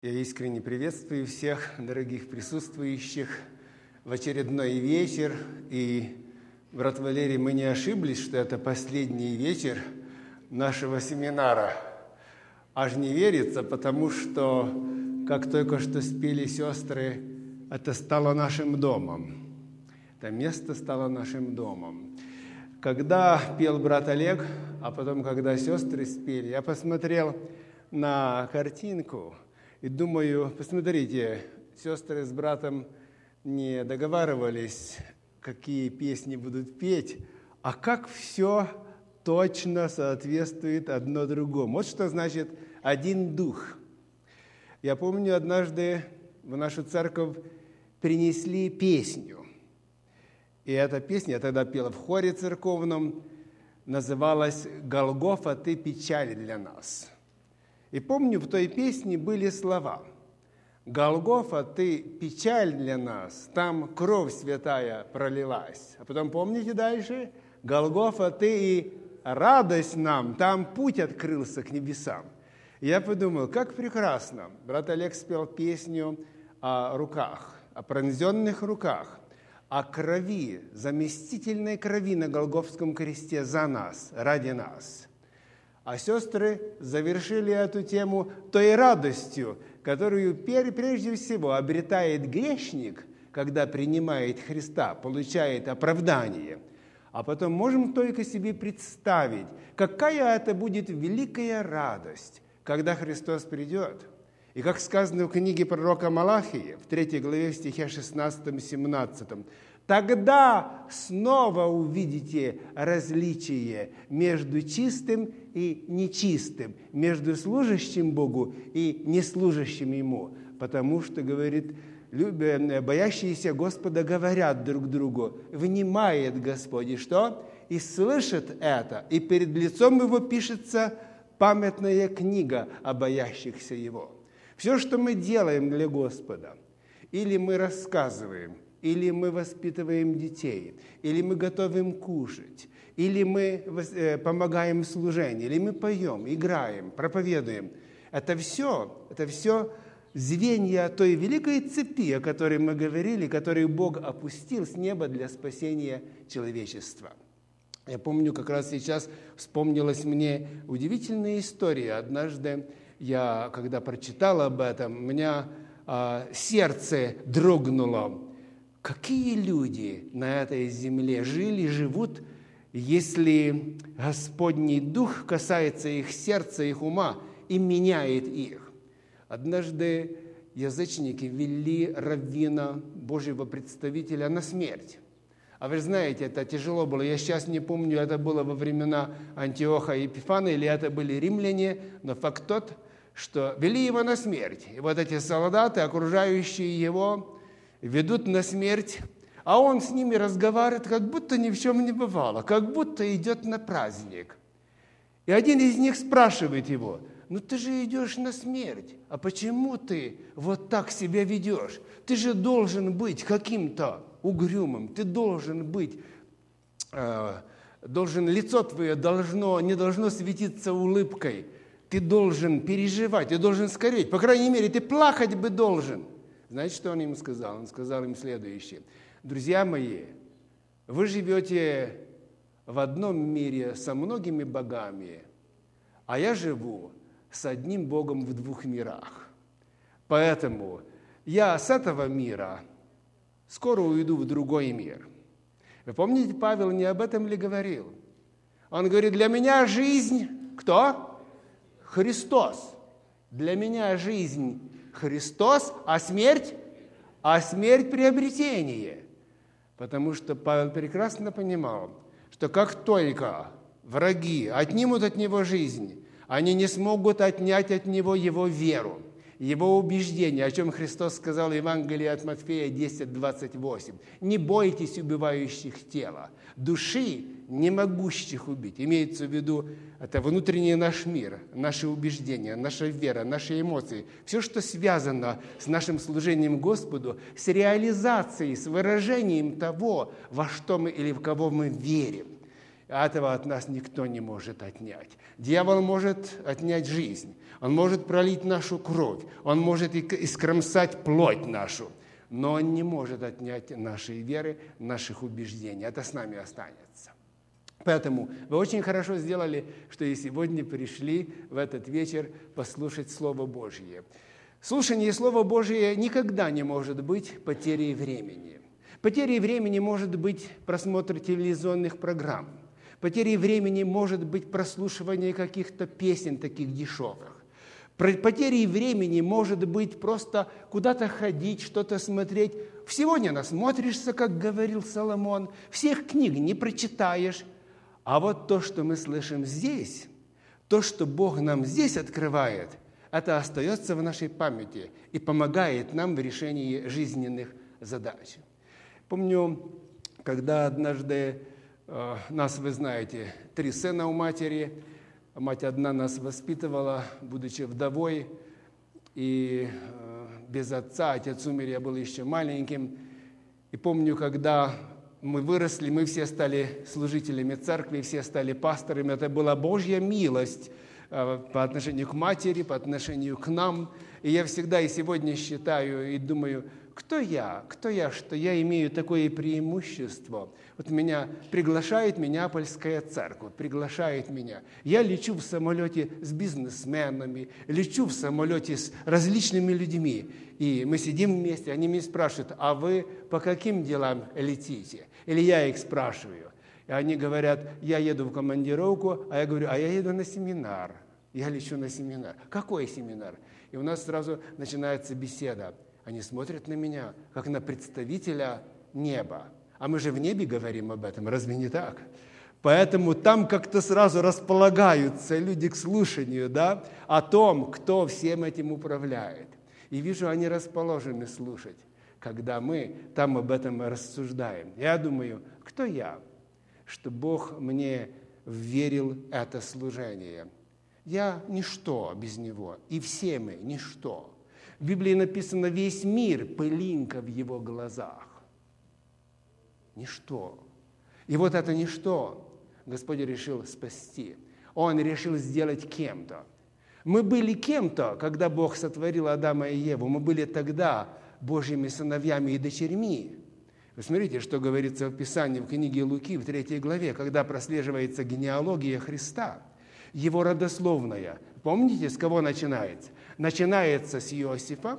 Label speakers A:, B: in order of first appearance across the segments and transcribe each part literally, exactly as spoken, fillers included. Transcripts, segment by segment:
A: Я искренне приветствую всех дорогих присутствующих в очередной вечер. И, брат Валерий, мы не ошиблись, что это последний вечер нашего семинара. Аж не верится, потому что, как только что спели сестры, это стало нашим домом. Это место стало нашим домом. Когда пел брат Олег, а потом, когда сестры спели, я посмотрел на картинку и думаю, посмотрите, сестры с братом не договаривались, какие песни будут петь, а как все точно соответствует одно другому. Вот что значит один дух. Я помню, однажды в нашу церковь принесли песню. И эта песня, я тогда пела в хоре церковном, называлась «Голгофа, ты печаль для нас». И помню, в той песне были слова: «Голгофа, ты печаль для нас, там кровь святая пролилась». А потом, помните дальше? «Голгофа, ты и радость нам, там путь открылся к небесам». И я подумал, как прекрасно. Брат Олег спел песню о руках, о пронзенных руках, о крови, заместительной крови на Голгофском кресте за нас, ради нас. А сестры завершили эту тему той радостью, которую прежде всего обретает грешник, когда принимает Христа, получает оправдание. А потом можем только себе представить, какая это будет великая радость, когда Христос придет. И как сказано в книге пророка Малахии, в третьей главе, в стихе шестнадцатом-семнадцатом, «Тогда снова увидите различие между чистым и нечистым, между служащим Богу и неслужащим Ему, потому что, говорит, боящиеся Господа говорят друг другу, внимает Господь, и что? И слышит это, и перед лицом Его пишется памятная книга о боящихся Его». Все, что мы делаем для Господа, или мы рассказываем, или мы воспитываем детей, или мы готовим кушать, или мы помогаем в служении, или мы поем, играем, проповедуем. Это все, это все звенья той великой цепи, о которой мы говорили, которую Бог опустил с неба для спасения человечества. Я помню, как раз сейчас вспомнилась мне удивительная история. Однажды я, когда прочитал об этом, у меня а, сердце дрогнуло. Какие люди на этой земле жили, живут, если Господний Дух касается их сердца, их ума и меняет их? Однажды язычники вели раввина, Божьего представителя, на смерть. А вы знаете, это тяжело было. Я сейчас не помню, это было во времена Антиоха и Епифана, или это были римляне, но факт тот, что вели его на смерть. И вот эти солдаты, окружающие его, ведут на смерть, а он с ними разговаривает, как будто ни в чем не бывало, как будто идет на праздник. И один из них спрашивает его: ну ты же идешь на смерть, а почему ты вот так себя ведешь? Ты же должен быть каким-то угрюмым, ты должен быть, э, должен, лицо твое должно, не должно светиться улыбкой, ты должен переживать, ты должен скорбеть, по крайней мере, ты плакать бы должен. Знаете, что он им сказал? Он сказал им следующее: друзья мои, вы живете в одном мире со многими богами, а я живу с одним Богом в двух мирах. Поэтому я с этого мира скоро уйду в другой мир. Вы помните, Павел не об этом ли говорил? Он говорит, для меня жизнь кто? Христос. Для меня жизнь Христос, а смерть? А смерть приобретение. Потому что Павел прекрасно понимал, что как только враги отнимут от него жизнь, они не смогут отнять от него его веру, его убеждение, о чем Христос сказал в Евангелии от Матфея десять двадцать восемь. «Не бойтесь убивающих тела, души, не могущих убить». Имеется в виду, это внутренний наш мир, наши убеждения, наша вера, наши эмоции. Все, что связано с нашим служением Господу, с реализацией, с выражением того, во что мы или в кого мы верим. Этого от нас никто не может отнять. Дьявол может отнять жизнь, он может пролить нашу кровь, он может искромсать плоть нашу, но он не может отнять нашей веры, наших убеждений. Это с нами останется. Поэтому вы очень хорошо сделали, что и сегодня пришли в этот вечер послушать Слово Божье. Слушание Слова Божьего никогда не может быть потерей времени. Потерей времени может быть просмотр телевизионных программ. Потерей времени может быть прослушивание каких-то песен таких дешевых. Потерей времени может быть просто куда-то ходить, что-то смотреть. Всего не насмотришься, как говорил Соломон, всех книг не прочитаешь. А вот то, что мы слышим здесь, то, что Бог нам здесь открывает, это остается в нашей памяти и помогает нам в решении жизненных задач. Помню, когда однажды э, нас, вы знаете, три сына у матери, мать одна нас воспитывала, будучи вдовой, и э, без отца, отец умер, я был еще маленьким. И помню, когда мы выросли, мы все стали служителями церкви, все стали пасторами. Это была Божья милость э, по отношению к матери, по отношению к нам. И я всегда и сегодня считаю и думаю, кто я, кто я, что я имею такое преимущество. Вот меня приглашает Миннеапольская церковь, приглашает меня. Я лечу в самолете с бизнесменами, лечу в самолете с различными людьми. И мы сидим вместе, они меня спрашивают, а вы по каким делам летите? Или я их спрашиваю. И они говорят, я еду в командировку, а я говорю, а я еду на семинар. Я лечу на семинар. Какой семинар? И у нас сразу начинается беседа. Они смотрят на меня, как на представителя неба. А мы же в небе говорим об этом, разве не так? Поэтому там как-то сразу располагаются люди к слушанию, да, о том, кто всем этим управляет. И вижу, они расположены слушать, когда мы там об этом рассуждаем. Я думаю, кто я, что Бог мне вверил это служение? Я ничто без Него, и все мы ничто. В Библии написано, весь мир – пылинка в Его глазах. Ничто. И вот это ничто Господь решил спасти. Он решил сделать кем-то. Мы были кем-то, когда Бог сотворил Адама и Еву. Мы были тогда Божьими сыновьями и дочерьми. Вы смотрите, что говорится в Писании, в книге Луки, в третьей главе, когда прослеживается генеалогия Христа, Его родословная. Помните, с кого начинается? Начинается с Иосифа,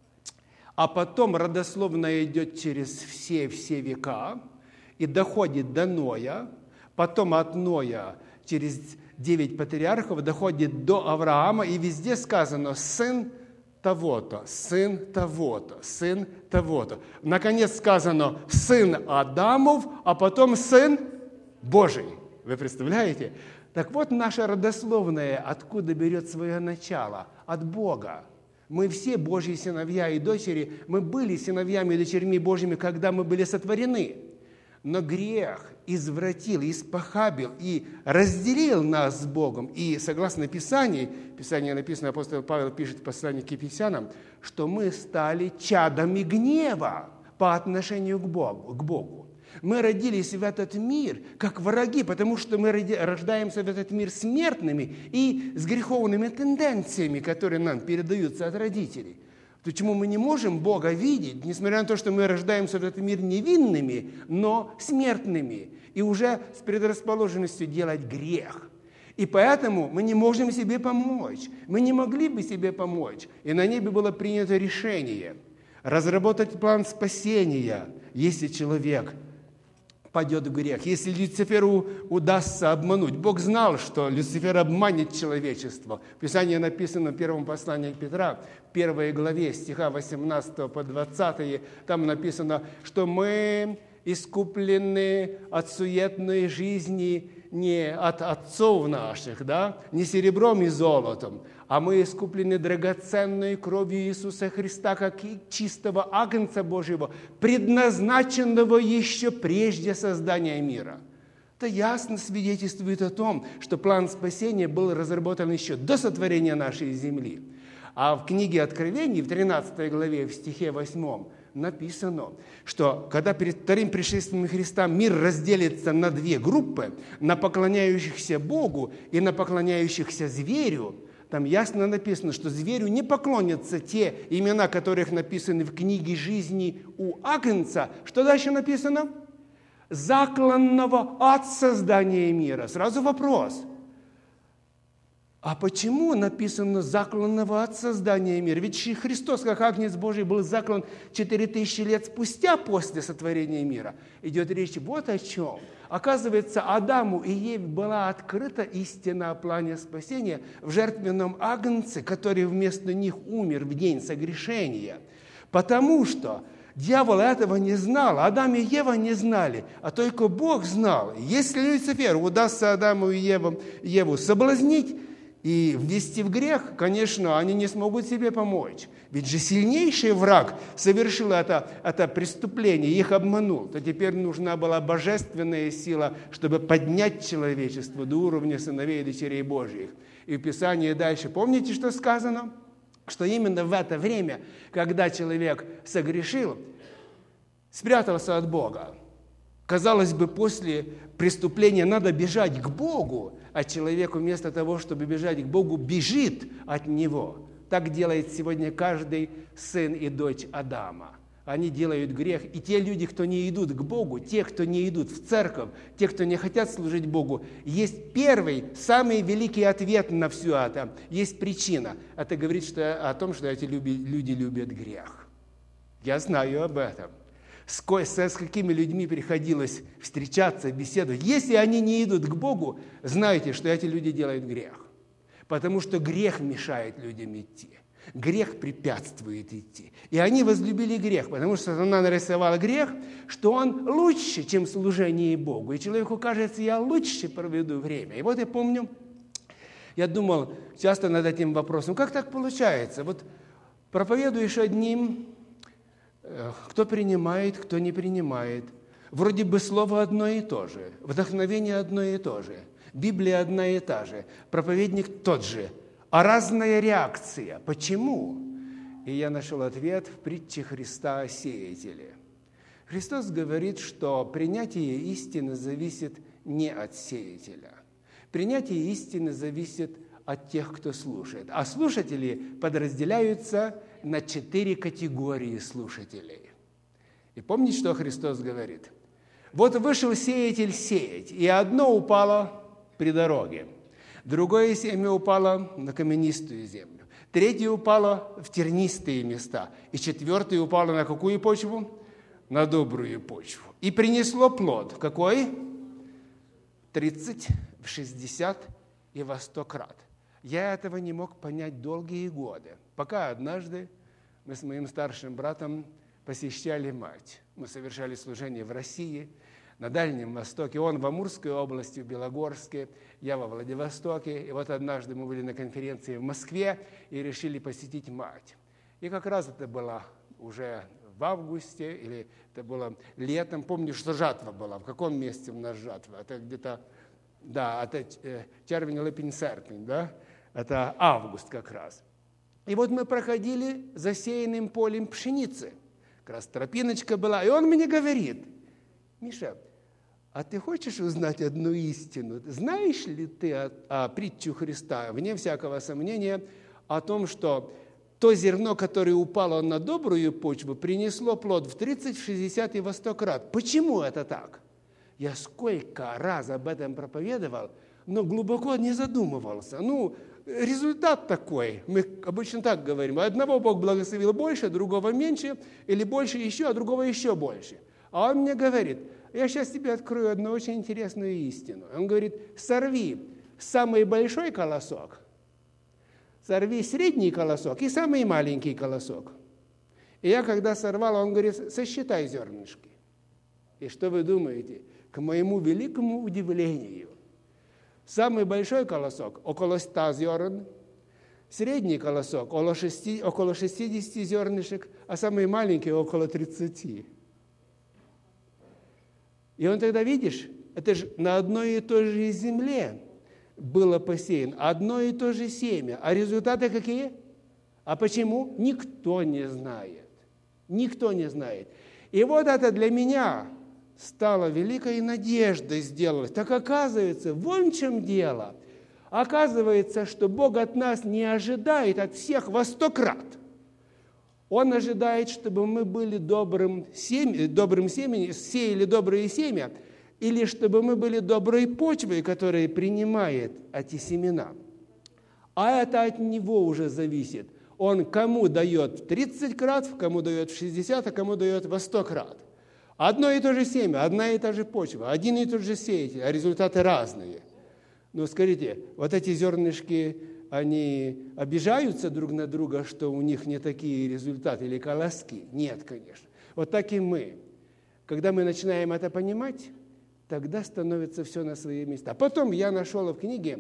A: а потом родословная идет через все-все века и доходит до Ноя, потом от Ноя через девять патриархов доходит до Авраама, и везде сказано «сын того-то, сын того-то, сын того-то». Наконец сказано «сын Адамов», а потом «сын Божий». Вы представляете? Так вот, наша родословная откуда берет свое начало? От Бога. Мы все Божьи сыновья и дочери, мы были сыновьями и дочерьми Божьими, когда мы были сотворены. Но грех извратил, испохабил и разделил нас с Богом. И согласно Писанию, Писание написано, апостол Павел пишет в послании к Ефесянам, что мы стали чадами гнева по отношению к Богу. К Богу. Мы родились в этот мир как враги, потому что мы рождаемся в этот мир смертными и с греховными тенденциями, которые нам передаются от родителей. Почему мы не можем Бога видеть, несмотря на то, что мы рождаемся в этот мир невинными, но смертными, и уже с предрасположенностью делать грех. И поэтому мы не можем себе помочь. Мы не могли бы себе помочь. И на небе было принято решение разработать план спасения, если человек падет в грех. Если Люциферу удастся обмануть. Бог знал, что Люцифер обманет человечество. В Писании написано в первом послании Петра, в первой главе, стиха восемнадцатого по двадцатый, там написано, что мы искуплены от суетной жизни не от отцов наших, да, не серебром и золотом, а мы искуплены драгоценной кровью Иисуса Христа, как и чистого агнца Божьего, предназначенного еще прежде создания мира. Это ясно свидетельствует о том, что план спасения был разработан еще до сотворения нашей земли. А в книге Откровений, в тринадцатой главе, в стихе восьмом, написано, что когда перед вторым пришествием Христа мир разделится на две группы, на поклоняющихся Богу и на поклоняющихся зверю, там ясно написано, что зверю не поклонятся те имена, которых написаны в книге жизни у Агнца. Что дальше написано? Закланного от создания мира. Сразу вопрос. А почему написано «закланного от создания мира»? Ведь Христос, как Агнец Божий, был заклан четыре тысячи лет спустя после сотворения мира. Идет речь вот о чем. Оказывается, Адаму и Еве была открыта истина о плане спасения в жертвенном Агнце, который вместо них умер в день согрешения. Потому что дьявол этого не знал, Адам и Ева не знали, а только Бог знал. Если Люциферу удастся Адаму и Еву, Еву соблазнить и ввести в грех, конечно, они не смогут себе помочь. Ведь же сильнейший враг совершил это, это преступление, их обманул. То теперь нужна была божественная сила, чтобы поднять человечество до уровня сыновей и дочерей Божьих. И в Писании дальше, помните, что сказано? Что именно в это время, когда человек согрешил, спрятался от Бога. Казалось бы, после преступления надо бежать к Богу, а человек вместо того, чтобы бежать к Богу, бежит от Него. Так делает сегодня каждый сын и дочь Адама. Они делают грех. И те люди, кто не идут к Богу, те, кто не идут в церковь, те, кто не хотят служить Богу, есть первый, самый великий ответ на все это. Есть причина. Это говорит что, о том, что эти люди любят грех. Я знаю об этом. С, с какими людьми приходилось встречаться, беседовать. Если они не идут к Богу, знайте, что эти люди делают грех. Потому что грех мешает людям идти. Грех препятствует идти. И они возлюбили грех, потому что сатана нарисовал грех, что он лучше, чем служение Богу. И человеку кажется, я лучше проведу время. И вот я помню, я думал часто над этим вопросом, как так получается? Вот проповедуешь одним, кто принимает, кто не принимает. Вроде бы слово одно и то же, вдохновение одно и то же, Библия одна и та же, проповедник тот же, а разная реакция. Почему? И я нашел ответ в притче Христа о сеятеле. Христос говорит, что принятие истины зависит не от сеятеля. Принятие истины зависит от тех, кто слушает. А слушатели подразделяются на четыре категории слушателей. И помните, что Христос говорит? Вот вышел сеятель сеять, и одно упало при дороге, другое семя упало на каменистую землю, третье упало в тернистые места, и четвертое упало на какую почву? На добрую почву. И принесло плод. Какой? тридцать, в шестьдесят и во сто крат. Я этого не мог понять долгие годы, пока однажды мы с моим старшим братом посещали мать. Мы совершали служение в России, на Дальнем Востоке. Он в Амурской области, в Белогорске, я во Владивостоке. И вот однажды мы были на конференции в Москве и решили посетить мать. И как раз это было уже в августе, или это было летом. Помню, что жатва была. В каком месте у нас жатва? Это где-то, да, это червень-липень-серпень, да? Это август как раз. И вот мы проходили засеянным полем пшеницы. Как раз тропиночка была. И он мне говорит: Миша, а ты хочешь узнать одну истину? Знаешь ли ты о, о притчу Христа, вне всякого сомнения, о том, что то зерно, которое упало на добрую почву, принесло плод в тридцать, в шестьдесят и во сто крат? Почему это так? Я сколько раз об этом проповедовал, но глубоко не задумывался. Ну, результат такой. Мы обычно так говорим. Одного Бог благословил больше, другого меньше, или больше еще, а другого еще больше. А он мне говорит: я сейчас тебе открою одну очень интересную истину. Он говорит: сорви самый большой колосок, сорви средний колосок и самый маленький колосок. И я, когда сорвал, он говорит: сосчитай зернышки. И что вы думаете? К моему великому удивлению, самый большой колосок – около ста зерен, средний колосок – около шестидесяти зернышек, а самый маленький – около тридцати. И он тогда, видишь, это же на одной и той же земле было посеяно, одно и то же семя. А результаты какие? А почему? Никто не знает. Никто не знает. И вот это для меня стало великой надеждой сделалось. Так оказывается, вон в чем дело. Оказывается, что Бог от нас не ожидает от всех во сто крат. Он ожидает, чтобы мы были добрым, семя, добрым семенем, сеяли добрые семя, или чтобы мы были доброй почвой, которая принимает эти семена. А это от Него уже зависит. Он кому дает в тридцать крат, кому дает в шестьдесят, а кому дает во сто крат. Одно и то же семя, одна и та же почва, один и тот же сеятель, а результаты разные. Но скажите, вот эти зернышки, они обижаются друг на друга, что у них не такие результаты или колоски? Нет, конечно. Вот так и мы. Когда мы начинаем это понимать, тогда становится все на свои места. Потом я нашел в книге,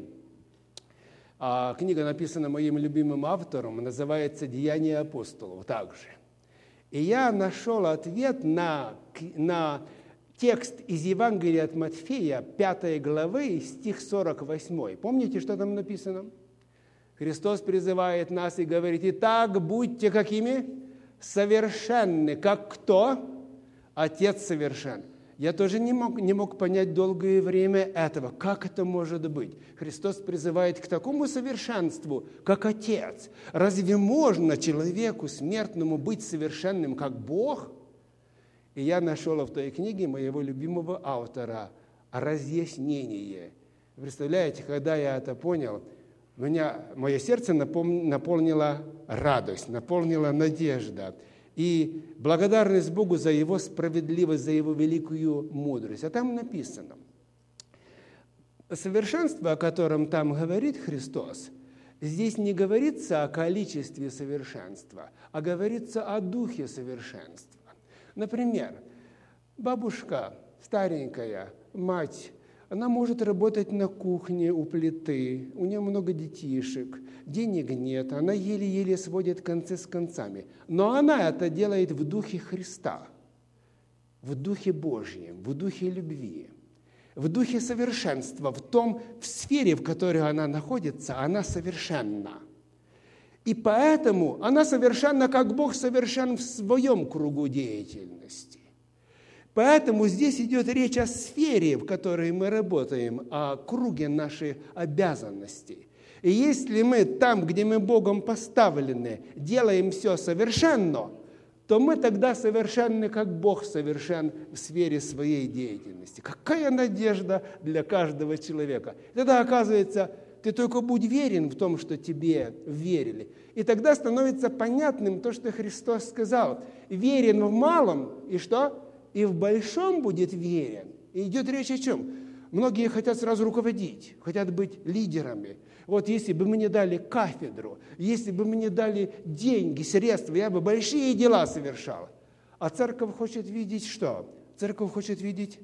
A: а книга написана моим любимым автором, называется «Деяния апостолов» также. И я нашел ответ на, на текст из Евангелия от Матфея, пятой главы, стих сорок восемь. Помните, что там написано? Христос призывает нас и говорит: «Итак, будьте какими? Совершенны, как кто? Отец совершен». Я тоже не мог, не мог понять долгое время этого. Как это может быть? Христос призывает к такому совершенству, как Отец. Разве можно человеку смертному быть совершенным, как Бог? И я нашел в той книге моего любимого автора разъяснение. Представляете, когда я это понял, меня, мое сердце наполнило радость, наполнила надежда. И благодарность Богу за Его справедливость, за Его великую мудрость. А там написано, совершенство, о котором там говорит Христос, здесь не говорится о количестве совершенства, а говорится о духе совершенства. Например, бабушка старенькая, мать, она может работать на кухне у плиты, у нее много детишек, денег нет, она еле-еле сводит концы с концами. Но она это делает в духе Христа, в духе Божьем, в духе любви, в духе совершенства, в том, в сфере, в которой она находится, она совершенна. И поэтому она совершенна, как Бог совершен в своем кругу деятельности. Поэтому здесь идет речь о сфере, в которой мы работаем, о круге нашей обязанностей. И если мы там, где мы Богом поставлены, делаем все совершенно, то мы тогда совершенны, как Бог совершен в сфере своей деятельности. Какая надежда для каждого человека! Тогда оказывается, ты только будь верен в том, что тебе верили. И тогда становится понятным то, что Христос сказал. Верен в малом, и что? И в большом будет верен. И идет речь о чем? Многие хотят сразу руководить, хотят быть лидерами. Вот если бы мне дали кафедру, если бы мне дали деньги, средства, я бы большие дела совершал. А церковь хочет видеть что? Церковь хочет видеть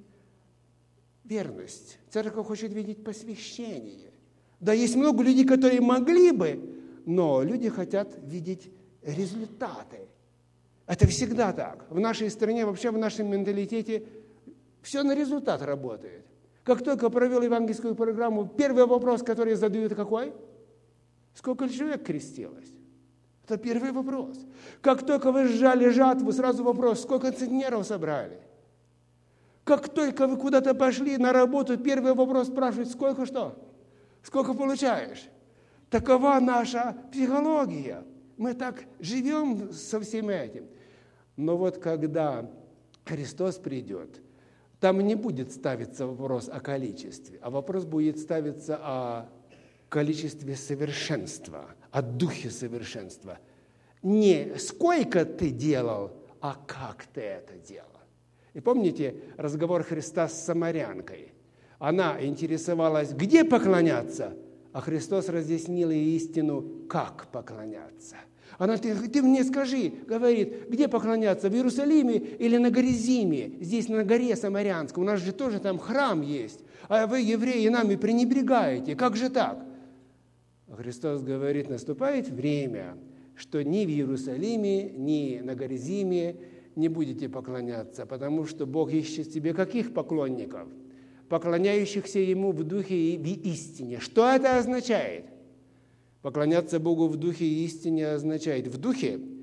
A: верность. Церковь хочет видеть посвящение. Да, есть много людей, которые могли бы, но люди хотят видеть результаты. Это всегда так. В нашей стране, вообще в нашем менталитете все на результат работает. Как только провел евангельскую программу, первый вопрос, который задают, какой? Сколько человек крестилось? Это первый вопрос. Как только вы сжали жатву, сразу вопрос, сколько центнеров собрали? Как только вы куда-то пошли на работу, первый вопрос спрашивает, сколько что? Сколько получаешь? Такова наша психология. Мы так живем со всем этим. Но вот когда Христос придет, там не будет ставиться вопрос о количестве, а вопрос будет ставиться о количестве совершенства, о духе совершенства. Не сколько ты делал, а как ты это делал. И помните разговор Христа с самарянкой? Она интересовалась, где поклоняться, а Христос разъяснил ей истину, как поклоняться. Она, ты, ты мне скажи, говорит, где поклоняться, в Иерусалиме или на горе Зиме, здесь на горе Самарянской, у нас же тоже там храм есть, а вы, евреи, нами пренебрегаете, как же так? Христос говорит, наступает время, что ни в Иерусалиме, ни на горе Зиме не будете поклоняться, потому что Бог ищет себе каких поклонников? Поклоняющихся Ему в духе и в истине. Что это означает? Поклоняться Богу в духе и истине означает в духе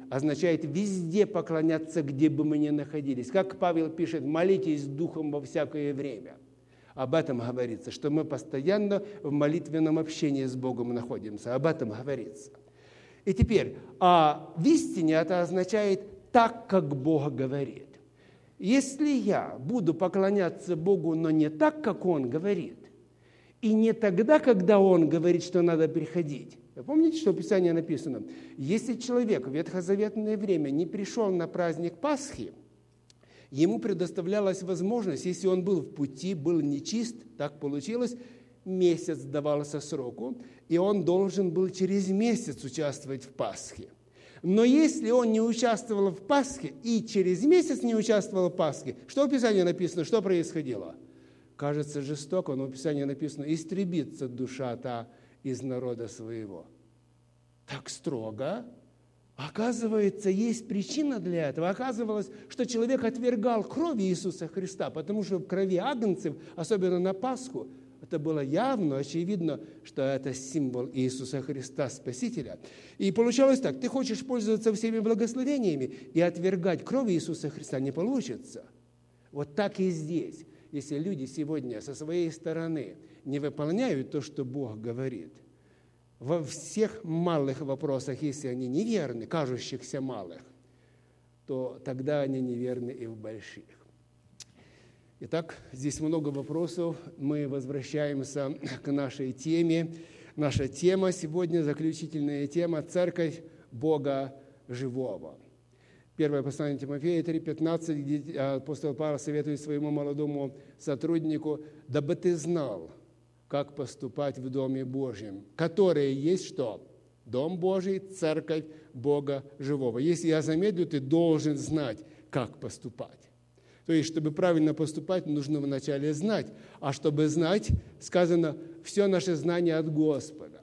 A: означает везде поклоняться, где бы мы ни находились. Как Павел пишет, молитесь духом во всякое время. Об этом говорится, что мы постоянно в молитвенном общении с Богом находимся. Об этом говорится. И теперь, а в истине это означает так, как Бог говорит. Если я буду поклоняться Богу, но не так, как Он говорит, и не тогда, когда Он говорит, что надо приходить. Вы помните, что в Писании написано? Если человек в ветхозаветное время не пришел на праздник Пасхи, ему предоставлялась возможность, если он был в пути, был нечист, так получилось, месяц давался сроку, и он должен был через месяц участвовать в Пасхе. Но если он не участвовал в Пасхе и через месяц не участвовал в Пасхе, что в Писании написано, что происходило? Кажется жестоко, но в Писании написано, истребится душа та из народа своего. Так строго. Оказывается, есть причина для этого. Оказывалось, что человек отвергал кровь Иисуса Христа, потому что в крови агнцев, особенно на Пасху, это было явно, очевидно, что это символ Иисуса Христа, Спасителя. И получалось так, ты хочешь пользоваться всеми благословениями, и отвергать кровь Иисуса Христа не получится. Вот так и здесь. Если люди сегодня со своей стороны не выполняют то, что Бог говорит, во всех малых вопросах, если они неверны, кажущихся малых, то тогда они неверны и в больших. Итак, здесь много вопросов. Мы возвращаемся к нашей теме. Наша тема сегодня, заключительная тема, «Церковь Бога Живого». Первое послание Тимофея три пятнадцать, где апостол Павел советует своему молодому сотруднику, «Дабы ты знал, как поступать в Доме Божьем, который есть что? Дом Божий, Церковь Бога Живого». Если я замедлю, ты должен знать, как поступать. То есть, чтобы правильно поступать, нужно вначале знать. А чтобы знать, сказано, все наше знание от Господа.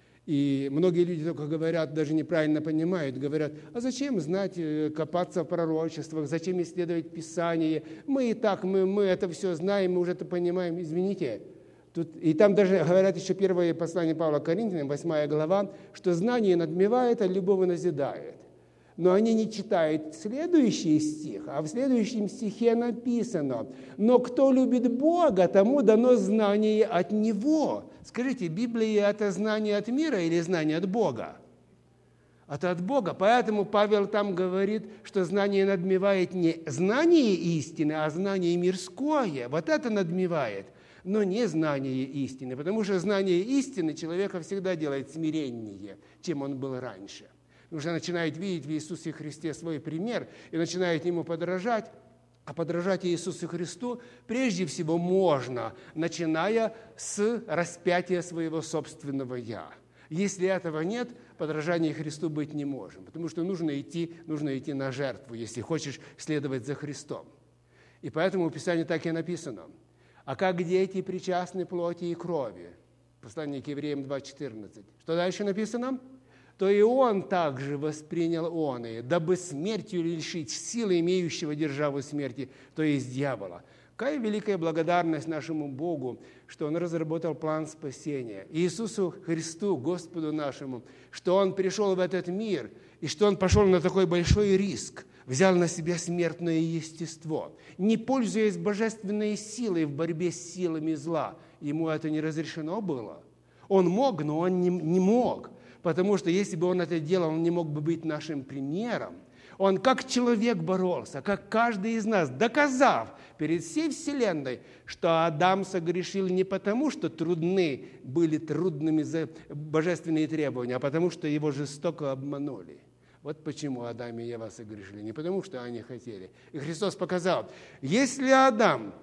A: И многие люди только говорят, даже неправильно понимают, говорят, а зачем знать, копаться в пророчествах, зачем исследовать Писание? Мы и так, мы, мы это все знаем, мы уже это понимаем. Извините. Тут, и там даже говорят еще первое послание Павла к Коринфянам, восьмая глава, что знание надмевает, а любовь назидает. Но они не читают следующий стих, а в следующем стихе написано, «Но кто любит Бога, тому дано знание от Него». Скажите, Библия – это знание от мира или знание от Бога? Это от Бога. Поэтому Павел там говорит, что знание надмевает не знание истины, а знание мирское. Вот это надмевает, но не знание истины. Потому что знание истины человека всегда делает смиреннее, чем он был раньше. Уже начинает видеть в Иисусе Христе свой пример и начинает ему подражать. А подражать Иисусу Христу прежде всего можно, начиная с распятия своего собственного «я». Если этого нет, подражания Христу быть не может, потому что нужно идти, нужно идти на жертву, если хочешь следовать за Христом. И поэтому в Писании так и написано. «А как дети причастны плоти и крови». Послание к Евреям два четырнадцать. Что дальше написано? «То и он также воспринял он, и, дабы смертью лишить силы имеющего державу смерти, то есть дьявола». Какая великая благодарность нашему Богу, что Он разработал план спасения. Иисусу Христу, Господу нашему, что Он пришел в этот мир, и что Он пошел на такой большой риск, взял на себя смертное естество, не пользуясь божественной силой в борьбе с силами зла. Ему это не разрешено было. Он мог, но Он не, не мог. Потому что если бы он это делал, он не мог бы быть нашим примером. Он как человек боролся, как каждый из нас, доказав перед всей вселенной, что Адам согрешил не потому, что трудны были трудными божественные требования, а потому, что его жестоко обманули. Вот почему Адам и Ева согрешили, не потому, что они хотели. И Христос показал, если Адам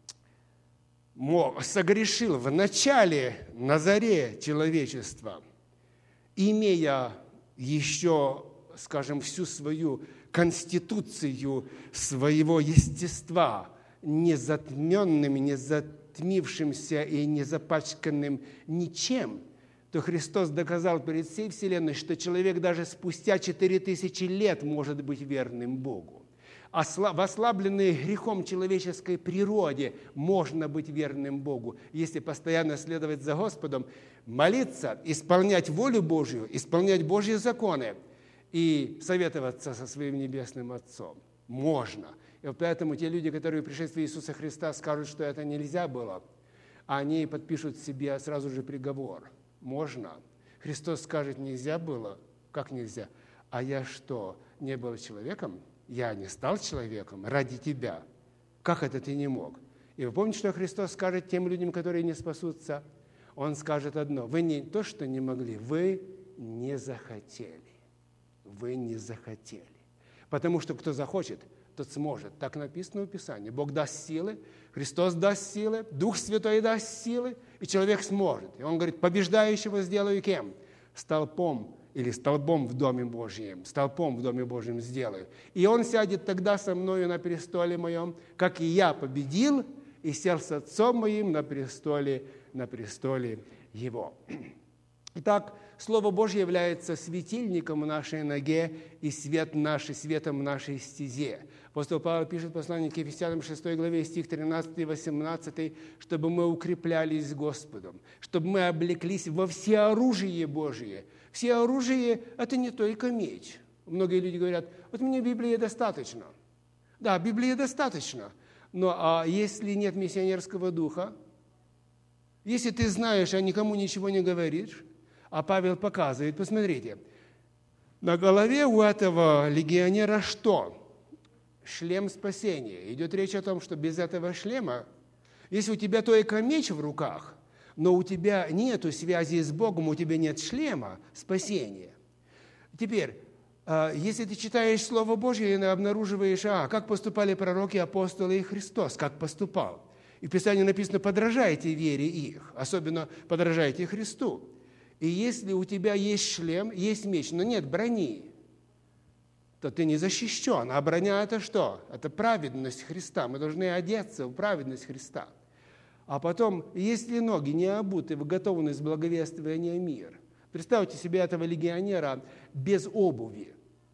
A: согрешил в начале, на заре человечества, имея еще, скажем, всю свою конституцию своего естества, не затменным, не затмившимся и не запачканным ничем, то Христос доказал перед всей вселенной, что человек даже спустя четыре тысячи лет может быть верным Богу. В ослабленной грехом человеческой природе можно быть верным Богу, если постоянно следовать за Господом, молиться, исполнять волю Божью, исполнять Божьи законы и советоваться со своим Небесным Отцом. Можно. И вот поэтому те люди, которые в пришествии Иисуса Христа скажут, что это нельзя было, они подпишут себе сразу же приговор. Можно. Христос скажет, нельзя было. Как нельзя? А я что, не был человеком? Я не стал человеком ради тебя. Как это ты не мог? И вы помните, что Христос скажет тем людям, которые не спасутся? Он скажет одно. Вы не то, что не могли, вы не захотели. Вы не захотели. Потому что кто захочет, тот сможет. Так написано в Писании. Бог даст силы, Христос даст силы, Дух Святой даст силы, и человек сможет. И он говорит, побеждающего сделаю кем? Столпом или столбом в Доме Божьем. Столпом в Доме Божьем сделаю. И он сядет тогда со мною на престоле моем, как и я победил, и сел с Отцом моим на престоле, на престоле его. Итак, Слово Божье является светильником в нашей ноге и свет нашей, светом в нашей стезе. Апостол Павел пишет в послании к Ефесянам шестой главе, стих тринадцатый и восемнадцатый, чтобы мы укреплялись Господом, чтобы мы облеклись во всеоружие Божие. Всеоружие – это не только меч. Многие люди говорят, вот мне Библии достаточно. Да, Библии достаточно, но а если нет миссионерского духа, если ты знаешь, а никому ничего не говоришь, а Павел показывает, посмотрите, на голове у этого легионера что? Шлем спасения. Идет речь о том, что без этого шлема, если у тебя только меч в руках, но у тебя нет связи с Богом, у тебя нет шлема спасения. Теперь, если ты читаешь Слово Божье и обнаруживаешь, а, как поступали пророки, апостолы и Христос, как поступал. И в Писании написано, подражайте вере их, особенно подражайте Христу. И если у тебя есть шлем, есть меч, но нет брони, то ты не защищен. А броня – это что? Это праведность Христа. Мы должны одеться в праведность Христа. А потом, если ноги не обуты в готовность благовествования мира, представьте себе этого легионера без обуви.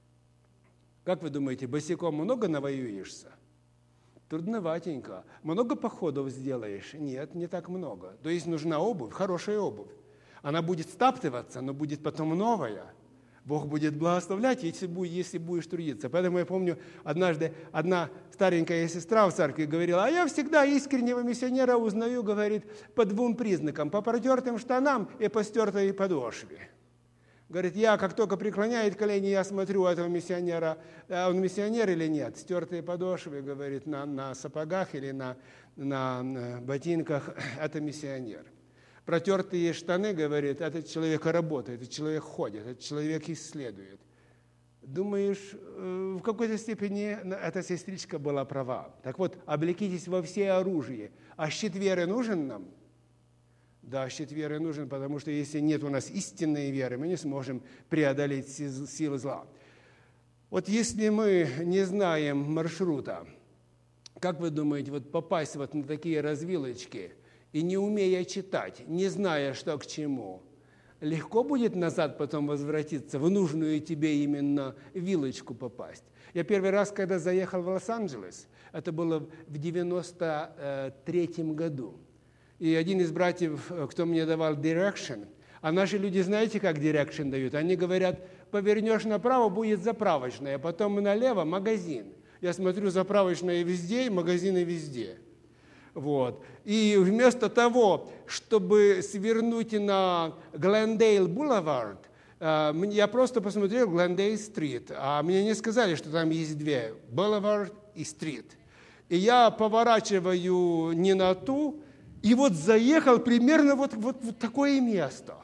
A: Как вы думаете, босиком много навоюешься? Трудноватенько. Много походов сделаешь? Нет, не так много. То есть нужна обувь, хорошая обувь. Она будет стаптываться, но будет потом новая. Бог будет благословлять, если будешь трудиться. Поэтому я помню, однажды одна старенькая сестра в церкви говорила, а я всегда искреннего миссионера узнаю, говорит, по двум признакам, по протертым штанам и по стертой подошве. Говорит, я как только преклоняет колени, я смотрю этого миссионера, он миссионер или нет. Стертые подошвы, говорит, на, на сапогах или на, на ботинках, это миссионер. Протертые штаны, говорит, этот человек работает, этот человек ходит, этот человек исследует. Думаешь, в какой-то степени эта сестричка была права. Так вот, облекитесь во все оружие. А щит веры нужен нам? Да, щит веры нужен, потому что если нет у нас истинной веры, мы не сможем преодолеть силы зла. Вот если мы не знаем маршрута, как вы думаете, вот попасть вот на такие развилочки и не умея читать, не зная, что к чему, легко будет назад потом возвратиться, в нужную тебе именно вилочку попасть. Я первый раз, когда заехал в Лос-Анджелес, это было в девяносто третьем году, и один из братьев, кто мне давал direction, а наши люди, знаете, как direction дают? Они говорят, повернешь направо, будет заправочная, потом налево магазин. Я смотрю, заправочная везде, магазины везде. Вот. И вместо того, чтобы свернуть на Глендейл Бульвард, я просто посмотрел Глендейл Стрит, а мне не сказали, что там есть две, Бульвард и Стрит. И я поворачиваю не на ту, и вот заехал примерно вот, вот, вот такое место.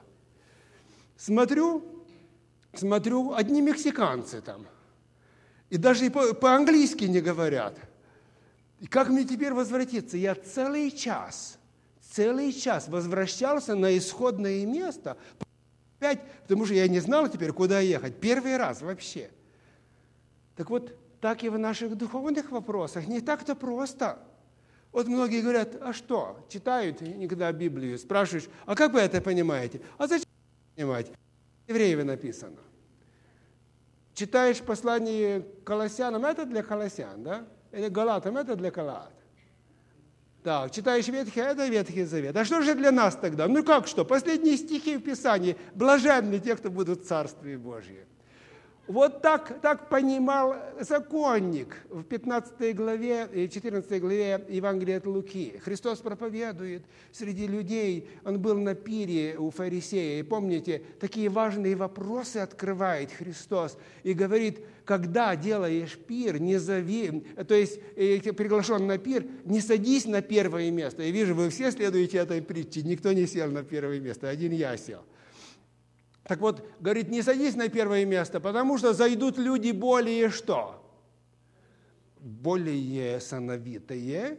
A: Смотрю, смотрю, одни мексиканцы там, и даже и по- по-английски не говорят. И как мне теперь возвратиться? Я целый час, целый час возвращался на исходное место, опять, потому что я не знал теперь, куда ехать. Первый раз вообще. Так вот, так и в наших духовных вопросах. Не так-то просто. Вот многие говорят, а что? Читают никогда Библию, спрашиваешь, а как вы это понимаете? А зачем понимать? В Еврееве написано. Читаешь послание к Колоссянам, это для Колоссян, да? Или Галатам, это для Галат. Так, читаешь Ветхий, это Ветхий Завет. А что же для нас тогда? Ну как что? Последние стихи в Писании. Блаженны те, кто будут в Царстве Божьем. Вот так, так понимал законник в пятнадцатой главе, четырнадцатой главе Евангелия от Луки. Христос проповедует среди людей, он был на пире у фарисея. И помните, такие важные вопросы открывает Христос и говорит, когда делаешь пир, не зови, то есть приглашен на пир, не садись на первое место. Я вижу, вы все следуете этой притче, никто не сел на первое место, один я сел. Так вот, говорит, не садись на первое место, потому что зайдут люди более что? Более сановитые,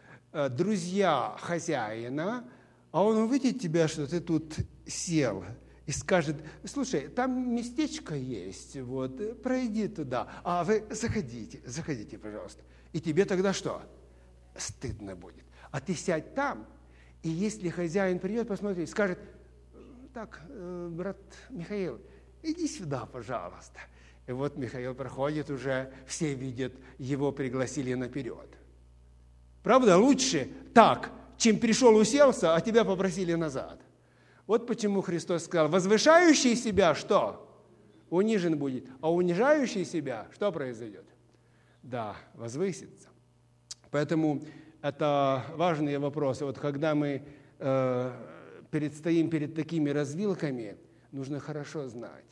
A: друзья хозяина, а он увидит тебя, что ты тут сел, и скажет, слушай, там местечко есть, вот, пройди туда, а вы заходите, заходите, пожалуйста. И тебе тогда что? Стыдно будет. А ты сядь там, и если хозяин придет, посмотри, скажет, так, брат Михаил, иди сюда, пожалуйста. И вот Михаил проходит уже, все видят, его пригласили наперед. Правда, лучше так, чем пришел, уселся, а тебя попросили назад. Вот почему Христос сказал, возвышающий себя что? Унижен будет. А унижающий себя, что произойдет? Да, возвысится. Поэтому это важные вопросы. Вот когда мы э, предстоим перед такими развилками, нужно хорошо знать.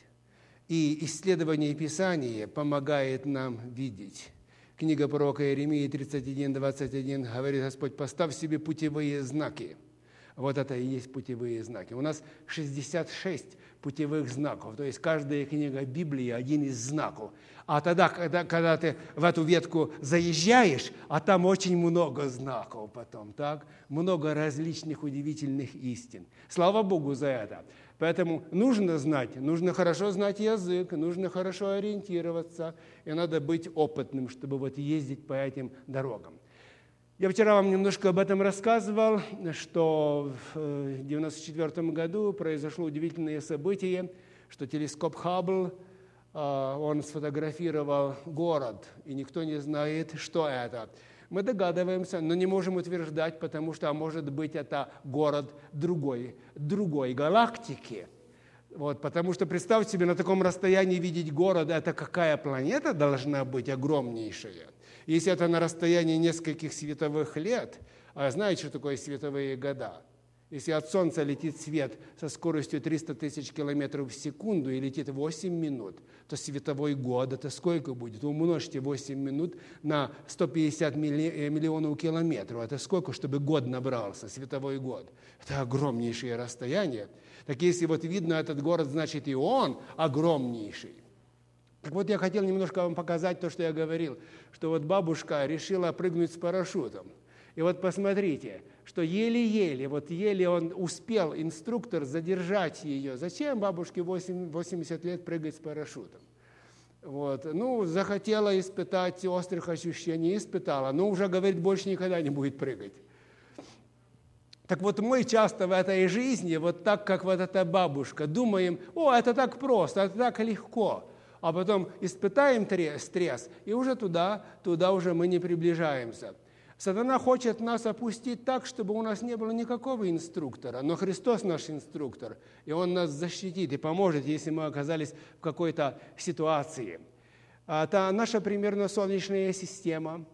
A: И исследование Писания помогает нам видеть. Книга пророка Иеремии тридцать один двадцать один говорит, Господь, поставь себе путевые знаки. Вот это и есть путевые знаки. У нас шестьдесят шесть путевых знаков. То есть каждая книга Библии один из знаков. А тогда, когда, когда ты в эту ветку заезжаешь, а там очень много знаков потом, так? Много различных удивительных истин. Слава Богу за это. Поэтому нужно знать, нужно хорошо знать язык, нужно хорошо ориентироваться, и надо быть опытным, чтобы вот ездить по этим дорогам. Я вчера вам немножко об этом рассказывал, что в девяносто четвёртом году произошло удивительное событие, что телескоп Хаббл, он сфотографировал город, и никто не знает, что это. Мы догадываемся, но не можем утверждать, потому что, может быть, это город другой, другой галактики. Вот, потому что представьте себе, на таком расстоянии видеть город, это какая планета должна быть огромнейшая. Если это на расстоянии нескольких световых лет, а знаете, что такое световые года? Если от Солнца летит свет со скоростью триста тысяч километров в секунду и летит восемь минут, то световой год это сколько будет? Умножьте восемь минут на сто пятьдесят миллионов километров. Это сколько, чтобы год набрался, световой год? Это огромнейшее расстояние. Так если вот видно этот город, значит и он огромнейший. Так вот, я хотел немножко вам показать то, что я говорил, что вот бабушка решила прыгнуть с парашютом. И вот посмотрите, что еле-еле, вот еле он успел, инструктор, задержать ее. Зачем бабушке восемьдесят лет прыгать с парашютом? Вот. Ну, захотела испытать острых ощущений, испытала, но уже, говорит, больше никогда не будет прыгать. Так вот мы часто в этой жизни, вот так, как вот эта бабушка, думаем, о, это так просто, это так легко. А потом испытаем стресс, и уже туда, туда уже мы не приближаемся. Сатана хочет нас опустить так, чтобы у нас не было никакого инструктора, но Христос наш инструктор, и Он нас защитит и поможет, если мы оказались в какой-то ситуации. Это наша примерно Солнечная система,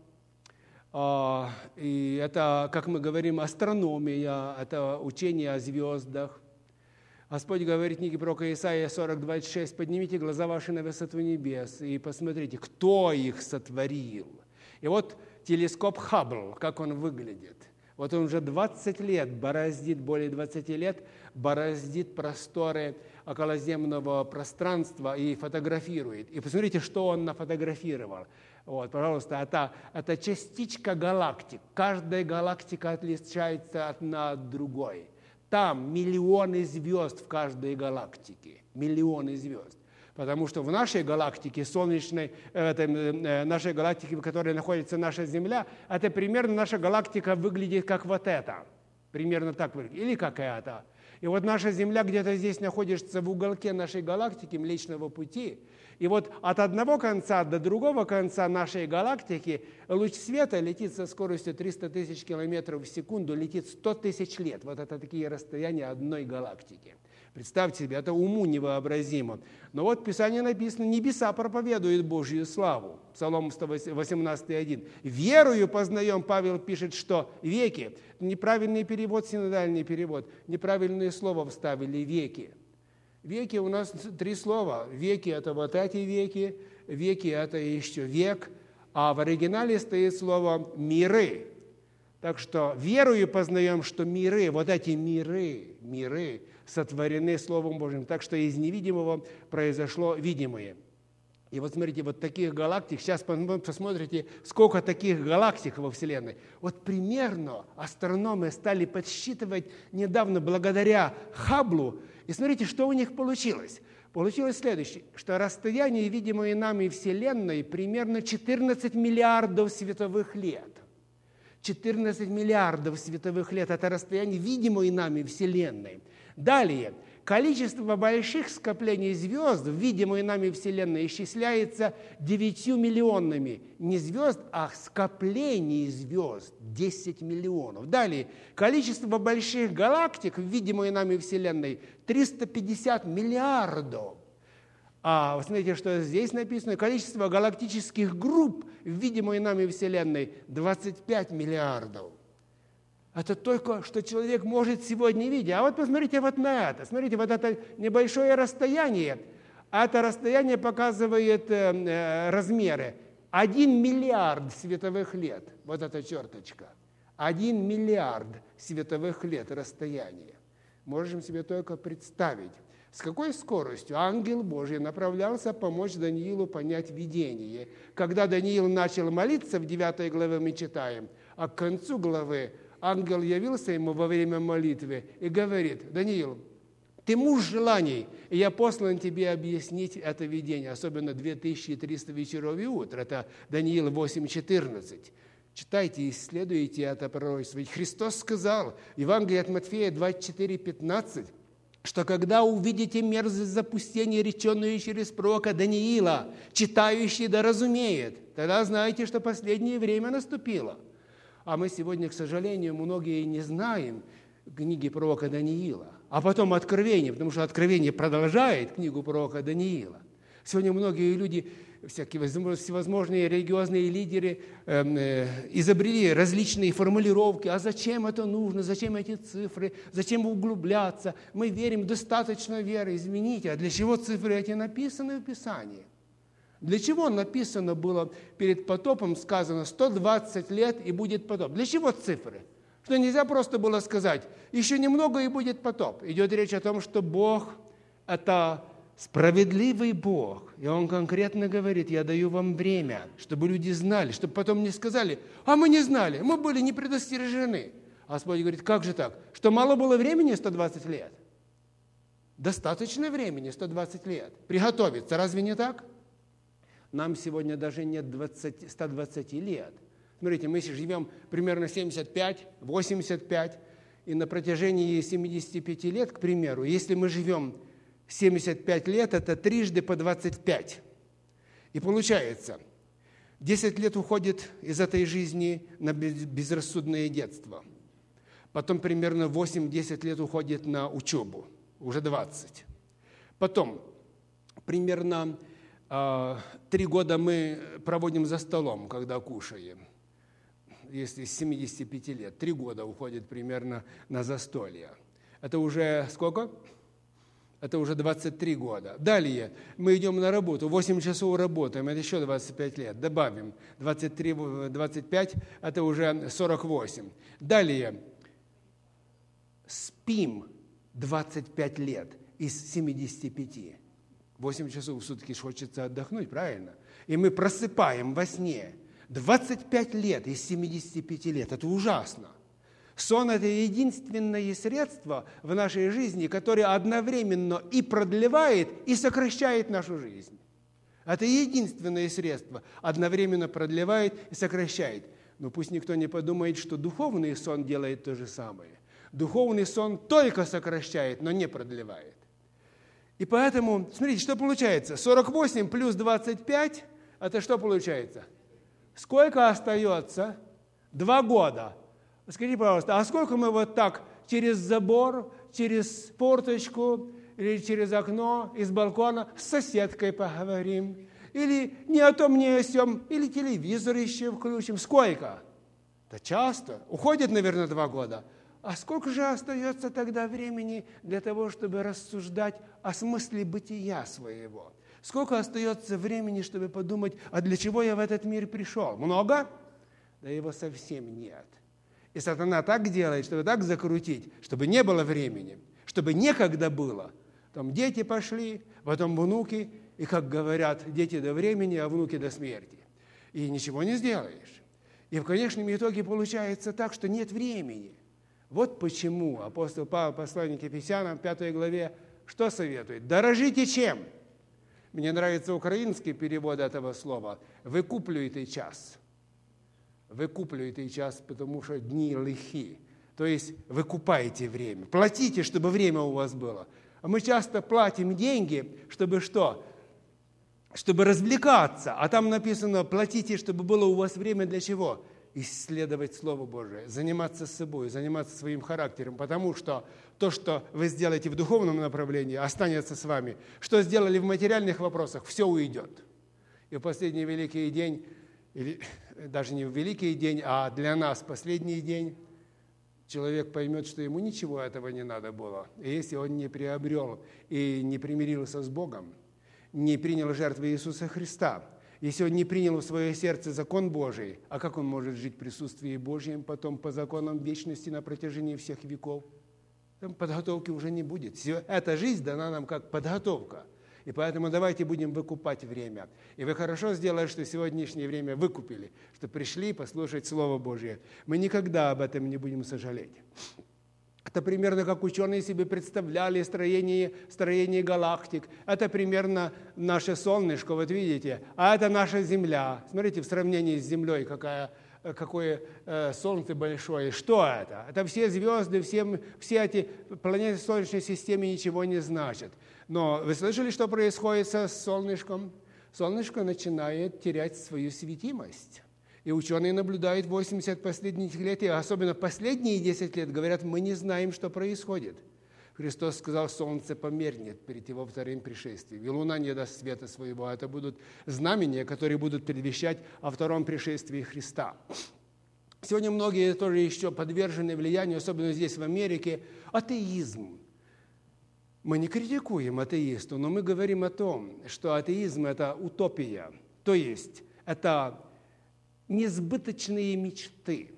A: и это, как мы говорим, астрономия, это учение о звездах. Господь говорит в книге пророка Исаия сорок двадцать шесть, «Поднимите глаза ваши на высоту небес и посмотрите, кто их сотворил». И вот телескоп Хаббл, как он выглядит. Вот он уже двадцать лет бороздит, более двадцати лет, бороздит просторы околоземного пространства и фотографирует. И посмотрите, что он нафотографировал. Вот, пожалуйста, это, это частичка галактик. Каждая галактика отличается одна от другой. Там миллионы звезд в каждой галактике. Миллионы звезд. Потому что в нашей галактике, солнечной, этой, нашей галактике, в которой находится наша Земля, это примерно наша галактика выглядит как вот это. Примерно так выглядит. Или как это. И вот наша Земля где-то здесь находится в уголке нашей галактики, Млечного Пути. И вот от одного конца до другого конца нашей галактики луч света летит со скоростью триста тысяч километров в секунду, летит сто тысяч лет. Вот это такие расстояния одной галактики. Представьте себе, это уму невообразимо. Но вот в Писании написано: небеса проповедуют Божью славу. Псалом сто восемнадцать, один. Верою познаем, Павел пишет, что веки. Неправильный перевод, синодальный перевод. Неправильное слово вставили веки. Веки у нас три слова. Веки – это вот эти веки, веки – это еще век, а в оригинале стоит слово «миры». Так что верою познаем, что миры, вот эти миры, миры сотворены Словом Божьим. Так что из невидимого произошло видимое. И вот смотрите, вот таких галактик, сейчас посмотрите, сколько таких галактик во Вселенной. Вот примерно астрономы стали подсчитывать недавно благодаря Хабблу. И смотрите, что у них получилось. Получилось следующее, что расстояние, видимое нами Вселенной, примерно четырнадцать миллиардов световых лет. четырнадцать миллиардов световых лет – это расстояние, видимое нами Вселенной. Далее, количество больших скоплений звезд, видимое нами Вселенной, исчисляется девятью миллионами. Не звезд, а скоплений звезд – десять миллионов. Далее, количество больших галактик, видимое нами Вселенной, триста пятьдесят миллиардов. А вы смотрите, что здесь написано: количество галактических групп, видимое нами Вселенной, двадцать пять миллиардов. Это только, что человек может сегодня видеть. А вот посмотрите вот на это. Смотрите, вот это небольшое расстояние. Это расстояние показывает э, размеры. Один миллиард световых лет. Вот эта черточка. Один миллиард световых лет расстояние. Можем себе только представить, с какой скоростью ангел Божий направлялся помочь Даниилу понять видение. Когда Даниил начал молиться, в девятой главе мы читаем, а к концу главы ангел явился ему во время молитвы и говорит: Даниил, ты муж желаний, и я послан тебе объяснить это видение, особенно две тысячи триста вечеров и утр. Это Даниил восемь четырнадцать. Читайте, исследуйте это пророчество. Ведь Христос сказал в Евангелии от Матфея двадцать четыре пятнадцать, что когда увидите мерзость запустения, реченную через пророка Даниила, читающий да разумеет, тогда знаете, что последнее время наступило. А мы сегодня, к сожалению, многие не знаем книги пророка Даниила, а потом Откровение, потому что Откровение продолжает книгу пророка Даниила. Сегодня многие люди, всякие всевозможные религиозные лидеры э, э, изобрели различные формулировки. А зачем это нужно? Зачем эти цифры? Зачем углубляться? Мы верим, достаточно веры. Извините, а для чего цифры эти написаны в Писании? Для чего написано было перед потопом, сказано сто двадцать лет и будет потоп? Для чего цифры? Что нельзя просто было сказать: еще немного и будет потоп. Идет речь о том, что Бог – это справедливый Бог. И Он конкретно говорит: я даю вам время, чтобы люди знали, чтобы потом не сказали: а мы не знали, мы были не предостережены. А Господь говорит: как же так? Что мало было времени сто двадцать лет? Достаточно времени сто двадцать лет. Приготовиться, разве не так? Нам сегодня даже нет двадцати, ста двадцати лет. Смотрите, мы живем примерно семьдесят пять - восемьдесят пять, и на протяжении семидесяти пяти лет, к примеру, если мы живем семьдесят пять лет, это трижды по двадцать пять. И получается, десять лет уходит из этой жизни на безрассудное детство. Потом примерно восемь-десять лет уходит на учебу, уже двадцать. Потом примерно три года мы проводим за столом, когда кушаем. Если с семидесяти пяти лет, три года уходит примерно на застолье. Это уже сколько? Это уже двадцать три года. Далее мы идем на работу, восемь часов работаем, это еще двадцать пять лет. Добавим двадцать три, двадцать пять, это уже сорок восемь. Далее спим двадцать пять лет из семидесяти пяти. восемь часов в сутки хочется отдохнуть, правильно? И мы просыпаем во сне. двадцать пять лет из семидесяти пяти лет. Это ужасно. Сон – это единственное средство в нашей жизни, которое одновременно и продлевает, и сокращает нашу жизнь. Это единственное средство. Одновременно продлевает и сокращает. Но пусть никто не подумает, что духовный сон делает то же самое. Духовный сон только сокращает, но не продлевает. И поэтому, смотрите, что получается. сорок восемь плюс двадцать пять – это что получается? Сколько остается? Два года. Скажите, пожалуйста, а сколько мы вот так через забор, через форточку, или через окно, из балкона с соседкой поговорим, или не о том, не о сём, или телевизор еще включим. Сколько? Да часто. Уходит, наверное, два года. А сколько же остается тогда времени для того, чтобы рассуждать о смысле бытия своего? Сколько остается времени, чтобы подумать, а для чего я в этот мир пришел? Много? Да его совсем нет. И сатана так делает, чтобы так закрутить, чтобы не было времени, чтобы некогда было. Там дети пошли, потом внуки, и, как говорят, дети до времени, а внуки до смерти. И ничего не сделаешь. И в конечном итоге получается так, что нет времени. Вот почему апостол Павел, посланник Ефесянам, в пятой главе, что советует? Дорожите чем? Мне нравится украинский перевод этого слова. Викуплюйте час. Викуплюйте час, потому что дни лихи. То есть выкупайте время. Платите, чтобы время у вас было. А мы часто платим деньги, чтобы что? Чтобы развлекаться. А там написано, платите, чтобы было у вас время для чего? Исследовать Слово Божие, заниматься собой, заниматься своим характером, потому что то, что вы сделаете в духовном направлении, останется с вами. Что сделали в материальных вопросах, все уйдет. И в последний великий день, или даже не в великий день, а для нас последний день, человек поймет, что ему ничего этого не надо было. И если он не приобрел и не примирился с Богом, не принял жертвы Иисуса Христа, если он не принял в свое сердце закон Божий, а как он может жить в присутствии Божьем потом по законам вечности на протяжении всех веков? Там подготовки уже не будет. Эта жизнь дана нам как подготовка. И поэтому давайте будем выкупать время. И вы хорошо сделали, что сегодняшнее время выкупили, что пришли послушать Слово Божье. Мы никогда об этом не будем сожалеть. Это примерно как ученые себе представляли строение, строение галактик. Это примерно наше солнышко, вот видите. А это наша Земля. Смотрите, в сравнении с Землей, какая, какое э, Солнце большое. Что это? Это все звезды, все, все эти планеты в Солнечной системе ничего не значат. Но вы слышали, что происходит со солнышком? Солнышко начинает терять свою светимость. И ученые наблюдают восемьдесят последних лет, и особенно последние десять лет, говорят, мы не знаем, что происходит. Христос сказал, солнце померкнет перед его вторым пришествием, и луна не даст света своего. Это будут знамения, которые будут предвещать о втором пришествии Христа. Сегодня многие тоже еще подвержены влиянию, особенно здесь, в Америке, атеизм. Мы не критикуем атеистов, но мы говорим о том, что атеизм – это утопия, то есть это несбыточные мечты.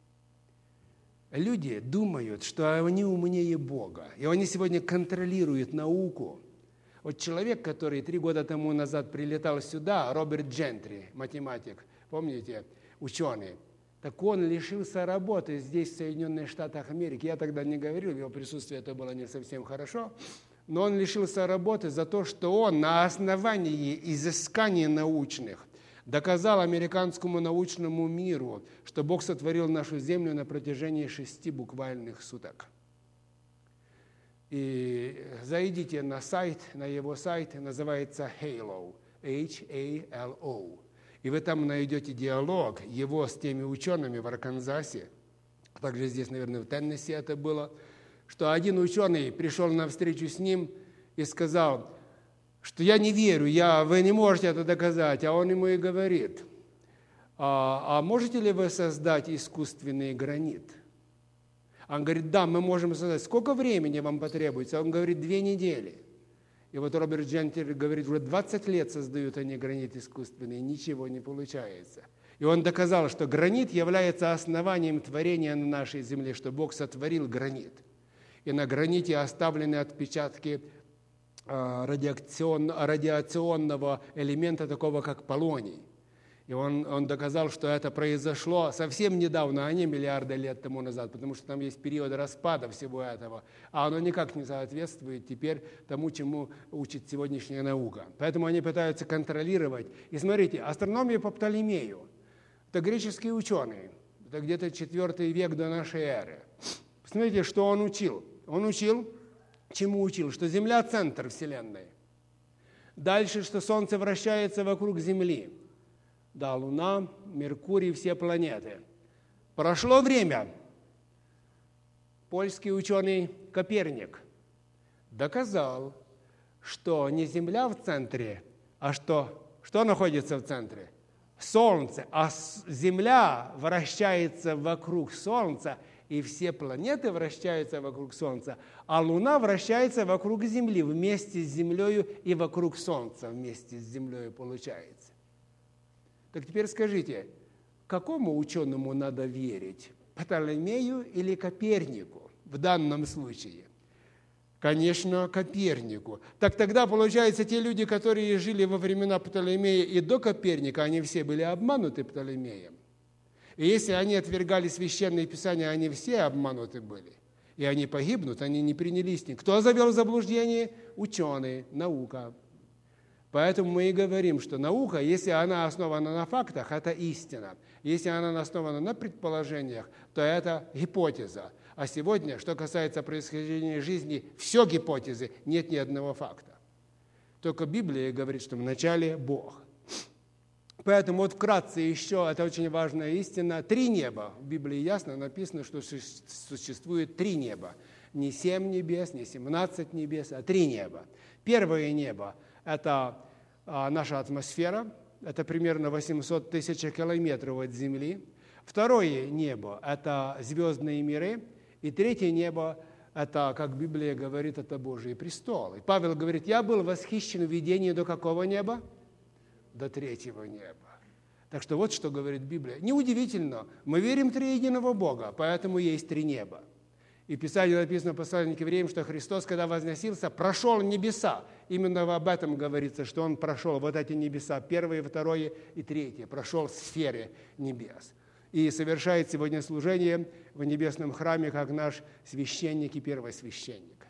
A: Люди думают, что они умнее Бога, и они сегодня контролируют науку. Вот человек, который три года тому назад прилетал сюда, Роберт Джентри, математик, помните, ученый, так он лишился работы здесь, в Соединенных Штатах Америки. Я тогда не говорил, в его присутствии это было не совсем хорошо, но он лишился работы за то, что он на основании изысканий научных доказал американскому научному миру, что Бог сотворил нашу землю на протяжении шести буквальных суток. И зайдите на сайт, на его сайт, называется Halo, эйч эй эл о. И вы там найдете диалог его с теми учеными в Арканзасе, также здесь, наверное, в Теннесси это было, что один ученый пришел на встречу с ним и сказал, что я не верю, я, вы не можете это доказать, а он ему и говорит, а, а можете ли вы создать искусственный гранит? Он говорит, да, мы можем создать. Сколько времени вам потребуется? Он говорит, две недели. И вот Роберт Джентри говорит, уже двадцать лет создают они гранит искусственный, ничего не получается. И он доказал, что гранит является основанием творения на нашей земле, что Бог сотворил гранит. И на граните оставлены отпечатки радиацион, радиационного элемента, такого как полоний. И он, он доказал, что это произошло совсем недавно, а не миллиарды лет тому назад, потому что там есть период распада всего этого, а оно никак не соответствует теперь тому, чему учит сегодняшняя наука. Поэтому они пытаются контролировать. И смотрите, астрономия по Птолемею – это греческие ученые, это где-то четвертый век до нашей эры. Посмотрите, что он учил. Он учил, чему учил? Что Земля – центр Вселенной. Дальше, что Солнце вращается вокруг Земли. Да, Луна, Меркурий, все планеты. Прошло время. Польский ученый Коперник доказал, что не Земля в центре, а что, что находится в центре? Солнце. А Земля вращается вокруг Солнца, и все планеты вращаются вокруг Солнца, а Луна вращается вокруг Земли, вместе с Землей и вокруг Солнца вместе с Землей получается. Так теперь скажите, какому ученому надо верить? Птолемею или Копернику в данном случае? Конечно, Копернику. Так тогда, получается, те люди, которые жили во времена Птолемея и до Коперника, они все были обмануты Птолемеем. И если они отвергали священные писания, они все обмануты были. И они погибнут, они не приняли истину. Кто завел в заблуждение? Ученые, наука. Поэтому мы и говорим, что наука, если она основана на фактах, это истина. Если она основана на предположениях, то это гипотеза. А сегодня, что касается происхождения жизни, все гипотезы, нет ни одного факта. Только Библия говорит, что вначале Бог. Поэтому вот вкратце еще, это очень важная истина, три неба. В Библии ясно написано, что существует три неба. Не семь небес, не семнадцать небес, а три неба. Первое небо – это наша атмосфера, это примерно восемьсот тысяч километров от Земли. Второе небо – это звездные миры. И третье небо – это, как Библия говорит, это Божий престол. И Павел говорит, я был восхищен в видении до какого неба? До третьего неба. Так что вот что говорит Библия. Неудивительно, мы верим в триединого Бога, поэтому есть три неба. И в Писании написано в послании к евреям, что Христос, когда возносился, прошел небеса. Именно об этом говорится, что Он прошел вот эти небеса, первое, второе и третье, прошел в сфере небес. И совершает сегодня служение в небесном храме, как наш священник и первосвященник.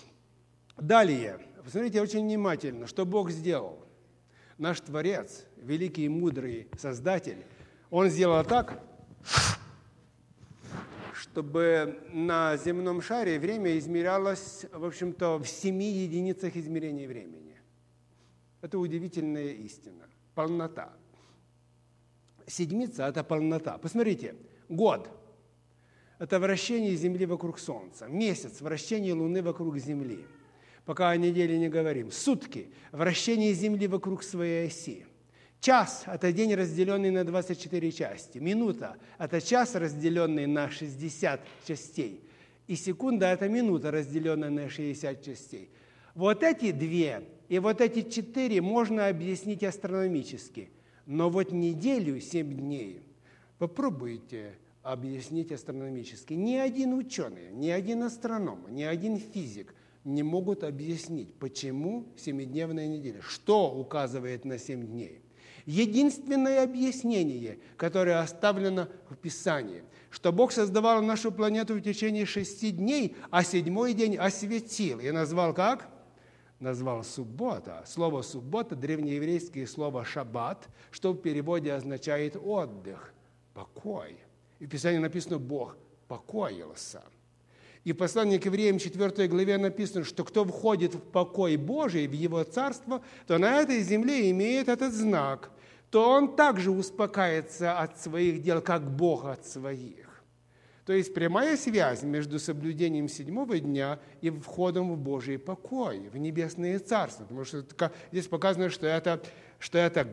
A: Далее, посмотрите очень внимательно, что Бог сделал. Наш Творец, великий и мудрый Создатель, Он сделал так, чтобы на земном шаре время измерялось, в общем-то, в семи единицах измерения времени. Это удивительная истина, полнота. Седмица – это полнота. Посмотрите, год – это вращение Земли вокруг Солнца. Месяц – вращение Луны вокруг Земли. Пока о неделе не говорим. Сутки – вращение Земли вокруг своей оси. Час – это день, разделенный на двадцать четыре части. Минута – это час, разделенный на шестьдесят частей. И секунда – это минута, разделенная на шестьдесят частей. Вот эти две и вот эти четыре можно объяснить астрономически. Но вот неделю, семь дней, попробуйте объяснить астрономически. Ни один ученый, ни один астроном, ни один физик не могут объяснить, почему семидневная неделя, что указывает на семь дней. Единственное объяснение, которое оставлено в Писании, что Бог создавал нашу планету в течение шести дней, а седьмой день осветил. И назвал как? Назвал суббота. Слово «суббота» – древнееврейское слово «шаббат», что в переводе означает «отдых», «покой». И в Писании написано «Бог покоился». И в послании к евреям четвёртой главе написано, что кто входит в покой Божий, в Его царство, то на этой земле имеет этот знак, то он также успокаивается от своих дел, как Бог от своих. То есть прямая связь между соблюдением седьмого дня и входом в Божий покой, в небесное царство. Потому что здесь показано, что это, что это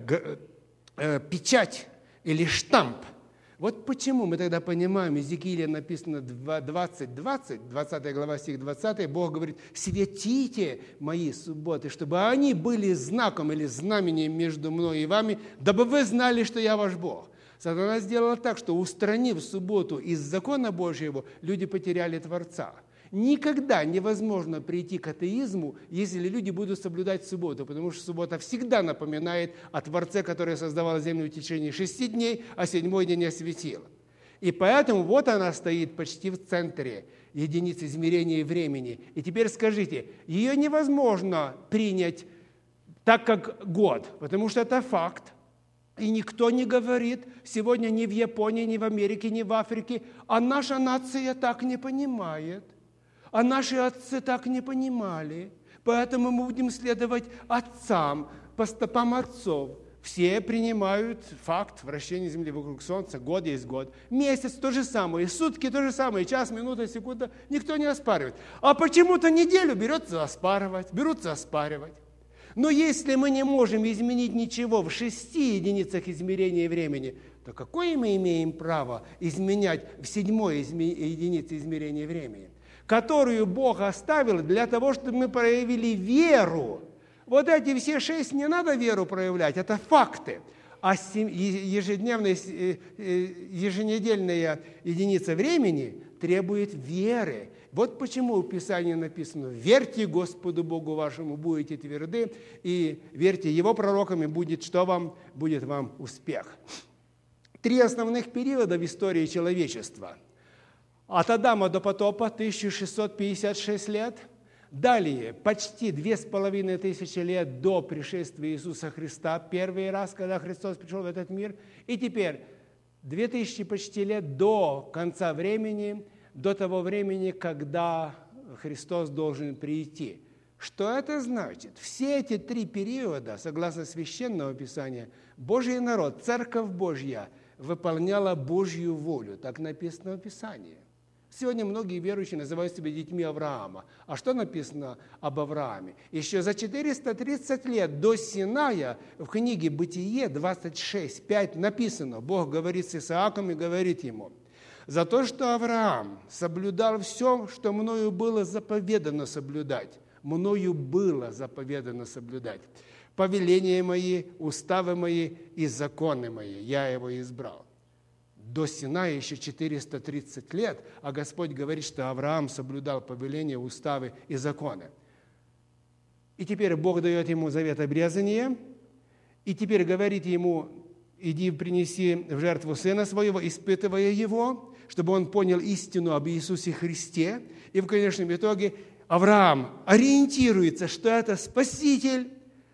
A: э, печать или штамп. Вот почему мы тогда понимаем, Иезекииля написано двадцать двадцать, двадцатая глава, стих двадцатый, Бог говорит, «Светите мои субботы, чтобы они были знаком или знамением между мной и вами, дабы вы знали, что я ваш Бог». Сатана сделал так, что, устранив субботу из закона Божьего, люди потеряли Творца. Никогда невозможно прийти к атеизму, если люди будут соблюдать субботу, потому что суббота всегда напоминает о Творце, который создавал землю в течение шести дней, а седьмой день осветил. И поэтому вот она стоит почти в центре единицы измерения времени. И теперь скажите, ее невозможно принять так, как год, потому что это факт. И никто не говорит сегодня ни в Японии, ни в Америке, ни в Африке, а наша нация так не понимает. А наши отцы так не понимали. Поэтому мы будем следовать отцам, по стопам отцов. Все принимают факт вращения Земли вокруг Солнца, год есть год. Месяц то же самое, сутки то же самое, час, минута, секунда, никто не оспаривает. А почему-то неделю берется оспаривать, берутся оспаривать. Но если мы не можем изменить ничего в шести единицах измерения времени, то какое мы имеем право изменять в седьмой единице измерения времени, которую Бог оставил для того, чтобы мы проявили веру? Вот эти все шесть не надо веру проявлять, это факты. А ежедневная, еженедельная единица времени требует веры. Вот почему в Писании написано: «Верьте Господу Богу вашему, будете тверды, и верьте Его пророкам, и будет что вам? Будет вам успех». Три основных периода в истории человечества. От Адама до потопа тысяча шестьсот пятьдесят шесть лет. Далее, почти две с половиной тысячи лет до пришествия Иисуса Христа, первый раз, когда Христос пришел в этот мир, и теперь две тысячи почти лет до конца времени, до того времени, когда Христос должен прийти. Что это значит? Все эти три периода, согласно Священного Писания, Божий народ, Церковь Божья, выполняла Божью волю. Так написано в Писании. Сегодня многие верующие называют себя детьми Авраама. А что написано об Аврааме? Еще за четыреста тридцать лет до Синая в книге Бытие двадцать шесть пять написано, Бог говорит с Исааком и говорит ему: «За то, что Авраам соблюдал все, что мною было заповедано соблюдать, мною было заповедано соблюдать, повеления мои, уставы мои и законы мои, я его избрал». До Синая еще четыреста тридцать лет, а Господь говорит, что Авраам соблюдал повеления, уставы и законы. И теперь Бог дает ему завет обрезания, и теперь говорит ему: иди принеси в жертву сына своего, испытывая его, чтобы он понял истину об Иисусе Христе. И в конечном итоге Авраам ориентируется, что это Спаситель.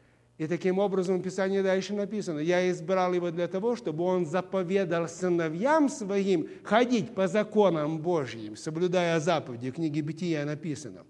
A: И таким образом в Писании дальше написано: «Я избрал его для того, чтобы он заповедал сыновьям своим ходить по законам Божьим, соблюдая заповеди». В книге Бытия написано.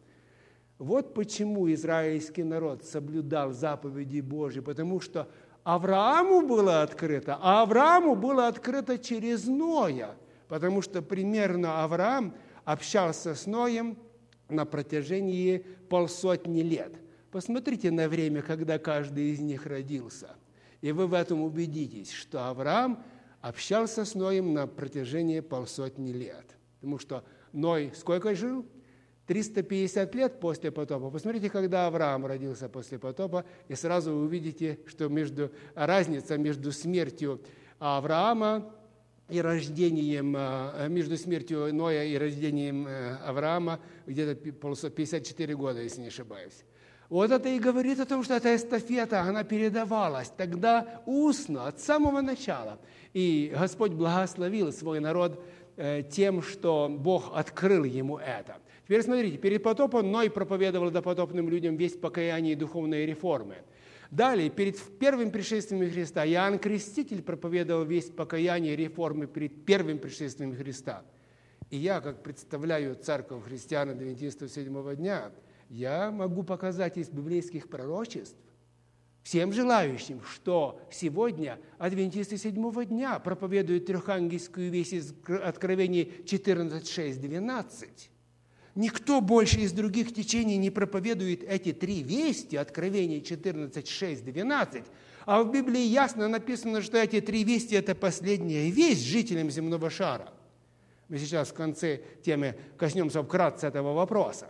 A: Вот почему израильский народ соблюдал заповеди Божьи, потому что Аврааму было открыто, а Аврааму было открыто через Ноя, потому что примерно Авраам общался с Ноем на протяжении полсотни лет. Посмотрите на время, когда каждый из них родился, и вы в этом убедитесь, что Авраам общался с Ноем на протяжении полсотни лет. Потому что Ной сколько жил? триста пятьдесят лет после потопа. Посмотрите, когда Авраам родился после потопа, и сразу вы увидите, что между, разница между смертью Авраама и рождением, между смертью Ноя и рождением Авраама где-то пятьдесят четыре года, если не ошибаюсь. Вот это и говорит о том, что эта эстафета, она передавалась тогда устно, от самого начала. И Господь благословил свой народ тем, что Бог открыл ему это. Теперь смотрите, перед потопом Ной проповедовал допотопным людям весть покаяния и духовной реформы. Далее, перед первым пришествием Христа, Иоанн Креститель проповедовал весть покаяния и реформы перед первым пришествием Христа. И я, как представляю церковь христиан адвентистов седьмого дня, я могу показать из библейских пророчеств всем желающим, что сегодня адвентисты седьмого дня проповедуют трехангельскую весть из Откровения четырнадцать шесть двенадцать. Никто больше из других течений не проповедует эти три вести, Откровение четырнадцать шесть двенадцать, а в Библии ясно написано, что эти три вести – это последняя весть жителям земного шара. Мы сейчас в конце темы коснемся вкратце этого вопроса.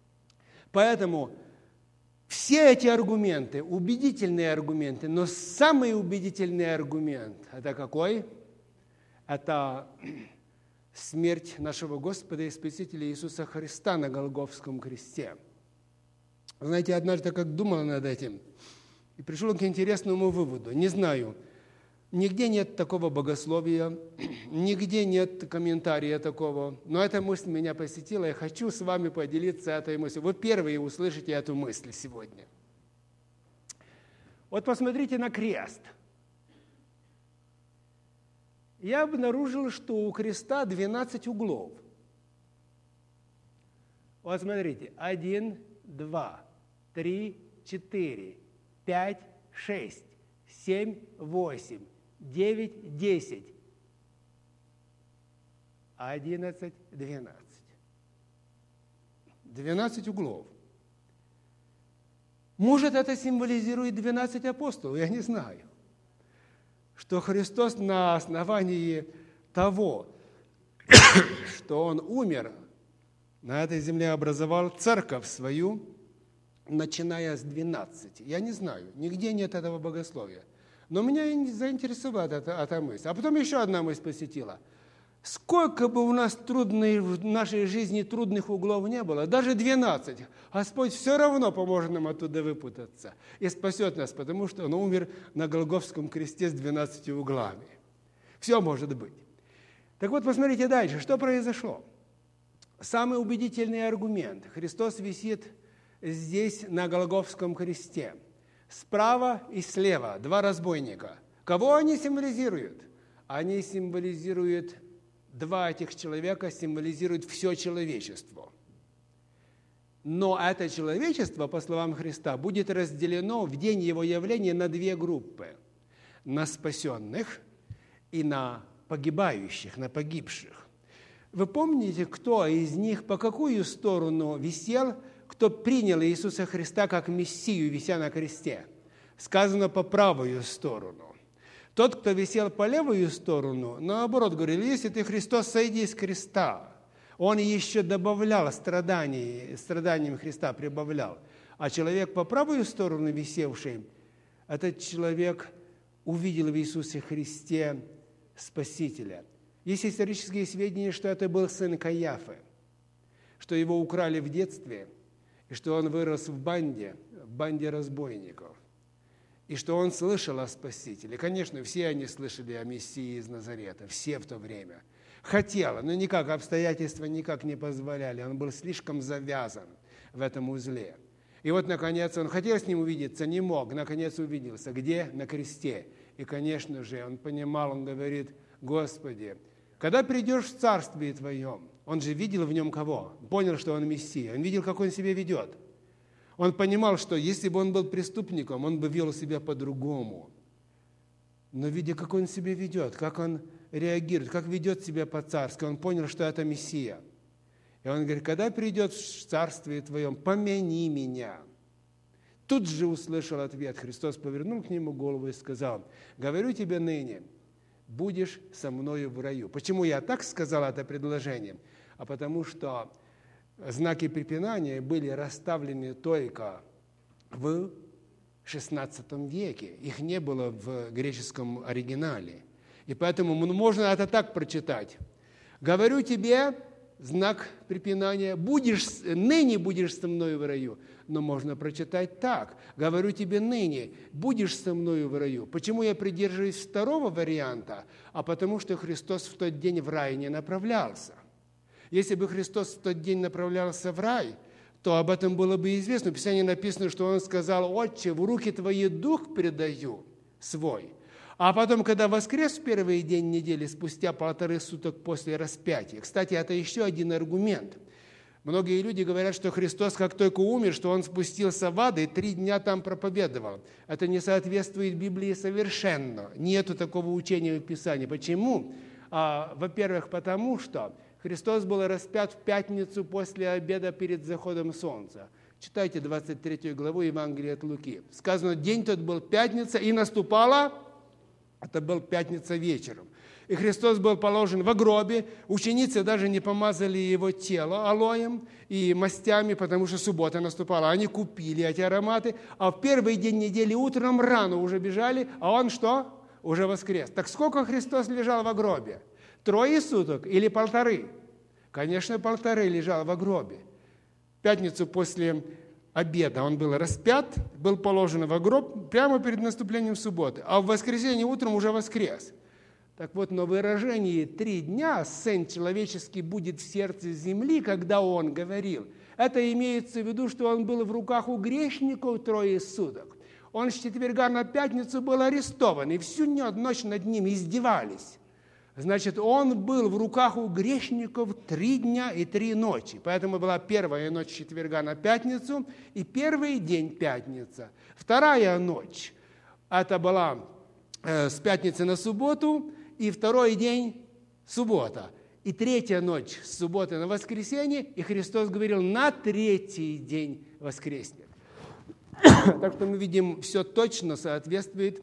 A: Поэтому все эти аргументы, убедительные аргументы, но самый убедительный аргумент – это какой? Это смерть нашего Господа и Спасителя Иисуса Христа на Голгофском кресте. Знаете, однажды как думал над этим и пришел к интересному выводу. Не знаю, нигде нет такого богословия, нигде нет комментария такого, но эта мысль меня посетила, я хочу с вами поделиться этой мыслью. Вы первые услышите эту мысль сегодня. Вот посмотрите на крест. Я обнаружил, что у креста двенадцать углов. Вот смотрите, один, два, три, четыре, пять, шесть, семь, восемь, девять, десять, одиннадцать, двенадцать. двенадцать углов. Может, это символизирует двенадцать апостолов, я не знаю. Что Христос на основании того, что Он умер, на этой земле образовал церковь свою, начиная с двенадцати. Я не знаю, нигде нет этого богословия. Но меня заинтересовала эта, эта мысль. А потом еще одна мысль посетила. Сколько бы у нас трудных, в нашей жизни трудных углов не было, даже двенадцать, Господь все равно поможет нам оттуда выпутаться и спасет нас, потому что Он умер на Голгофском кресте с двенадцатью углами. Все может быть. Так вот, посмотрите дальше, что произошло. Самый убедительный аргумент. Христос висит здесь на Голгофском кресте. Справа и слева два разбойника. Кого они символизируют? Они символизируют, два этих человека символизируют все человечество. Но это человечество, по словам Христа, будет разделено в день Его явления на две группы. На спасенных и на погибающих, на погибших. Вы помните, кто из них по какую сторону висел, кто принял Иисуса Христа как Мессию, вися на кресте? Сказано, по правую сторону. Тот, кто висел по левую сторону, наоборот, говорил, если ты, Христос, сойди с креста. Он еще добавлял страданий, страданиям Христа прибавлял. А человек по правую сторону висевший, этот человек увидел в Иисусе Христе Спасителя. Есть исторические сведения, что это был сын Каиафы, что его украли в детстве, и что он вырос в банде, в банде разбойников, и что он слышал о Спасителе. Конечно, все они слышали о Мессии из Назарета, все в то время. Хотел, но никак, обстоятельства никак не позволяли, он был слишком завязан в этом узле. И вот, наконец, он хотел с ним увидеться, не мог, наконец увиделся. Где? На кресте. И, конечно же, он понимал, он говорит, Господи, когда придешь в Царствие Твоем, он же видел в нем кого? Понял, что он Мессия, он видел, как он себя ведет. Он понимал, что если бы он был преступником, он бы вел себя по-другому. Но видя, как он себя ведет, как он реагирует, как ведет себя по-царски, он понял, что это Мессия. И он говорит, когда придет в Царствие Твоем, помяни меня. Тут же услышал ответ. Христос повернул к нему голову и сказал, говорю тебе ныне, будешь со мною в раю. Почему я так сказал это предложение? А потому что знаки препинания были расставлены только в шестнадцатом веке. Их не было в греческом оригинале. И поэтому можно это так прочитать. Говорю тебе, знак препинания, будешь, ныне будешь со мною в раю. Но можно прочитать так. Говорю тебе ныне, будешь со мною в раю. Почему я придерживаюсь второго варианта? А потому что Христос в тот день в рай не направлялся. Если бы Христос в тот день направлялся в рай, то об этом было бы известно. В Писании написано, что Он сказал, «Отче, в руки Твои дух предаю свой». А потом, когда воскрес в первый день недели, спустя полторы суток после распятия. Кстати, это еще один аргумент. Многие люди говорят, что Христос, как только умер, что Он спустился в ад и три дня там проповедовал. Это не соответствует Библии совершенно. Нету такого учения в Писании. Почему? А, во-первых, потому что Христос был распят в пятницу после обеда перед заходом солнца. Читайте двадцать третью главу Евангелия от Луки. Сказано, день тот был пятница, и наступала, это был пятница вечером. И Христос был положен во гробе, ученицы даже не помазали Его тело алоем и мастями, потому что суббота наступала. Они купили эти ароматы, а в первый день недели утром рано уже бежали, а Он что? Уже воскрес. Так сколько Христос лежал во гробе? Трое суток или полторы? Конечно, полторы лежал во гробе. В пятницу после обеда он был распят, был положен во гроб прямо перед наступлением субботы, а в воскресенье утром уже воскрес. Так вот, на выражении «три дня Сын человеческий будет в сердце земли», когда Он говорил, это имеется в виду, что Он был в руках у грешников трое суток. Он с четверга на пятницу был арестован, и всю ночь над ним издевались. Значит, Он был в руках у грешников три дня и три ночи. Поэтому была первая ночь четверга на пятницу и первый день пятница. Вторая ночь. это была э, с пятницы на субботу, и второй день – суббота. И третья ночь с субботы на воскресенье, и Христос говорил, на третий день воскреснет. Так что мы видим, все точно соответствует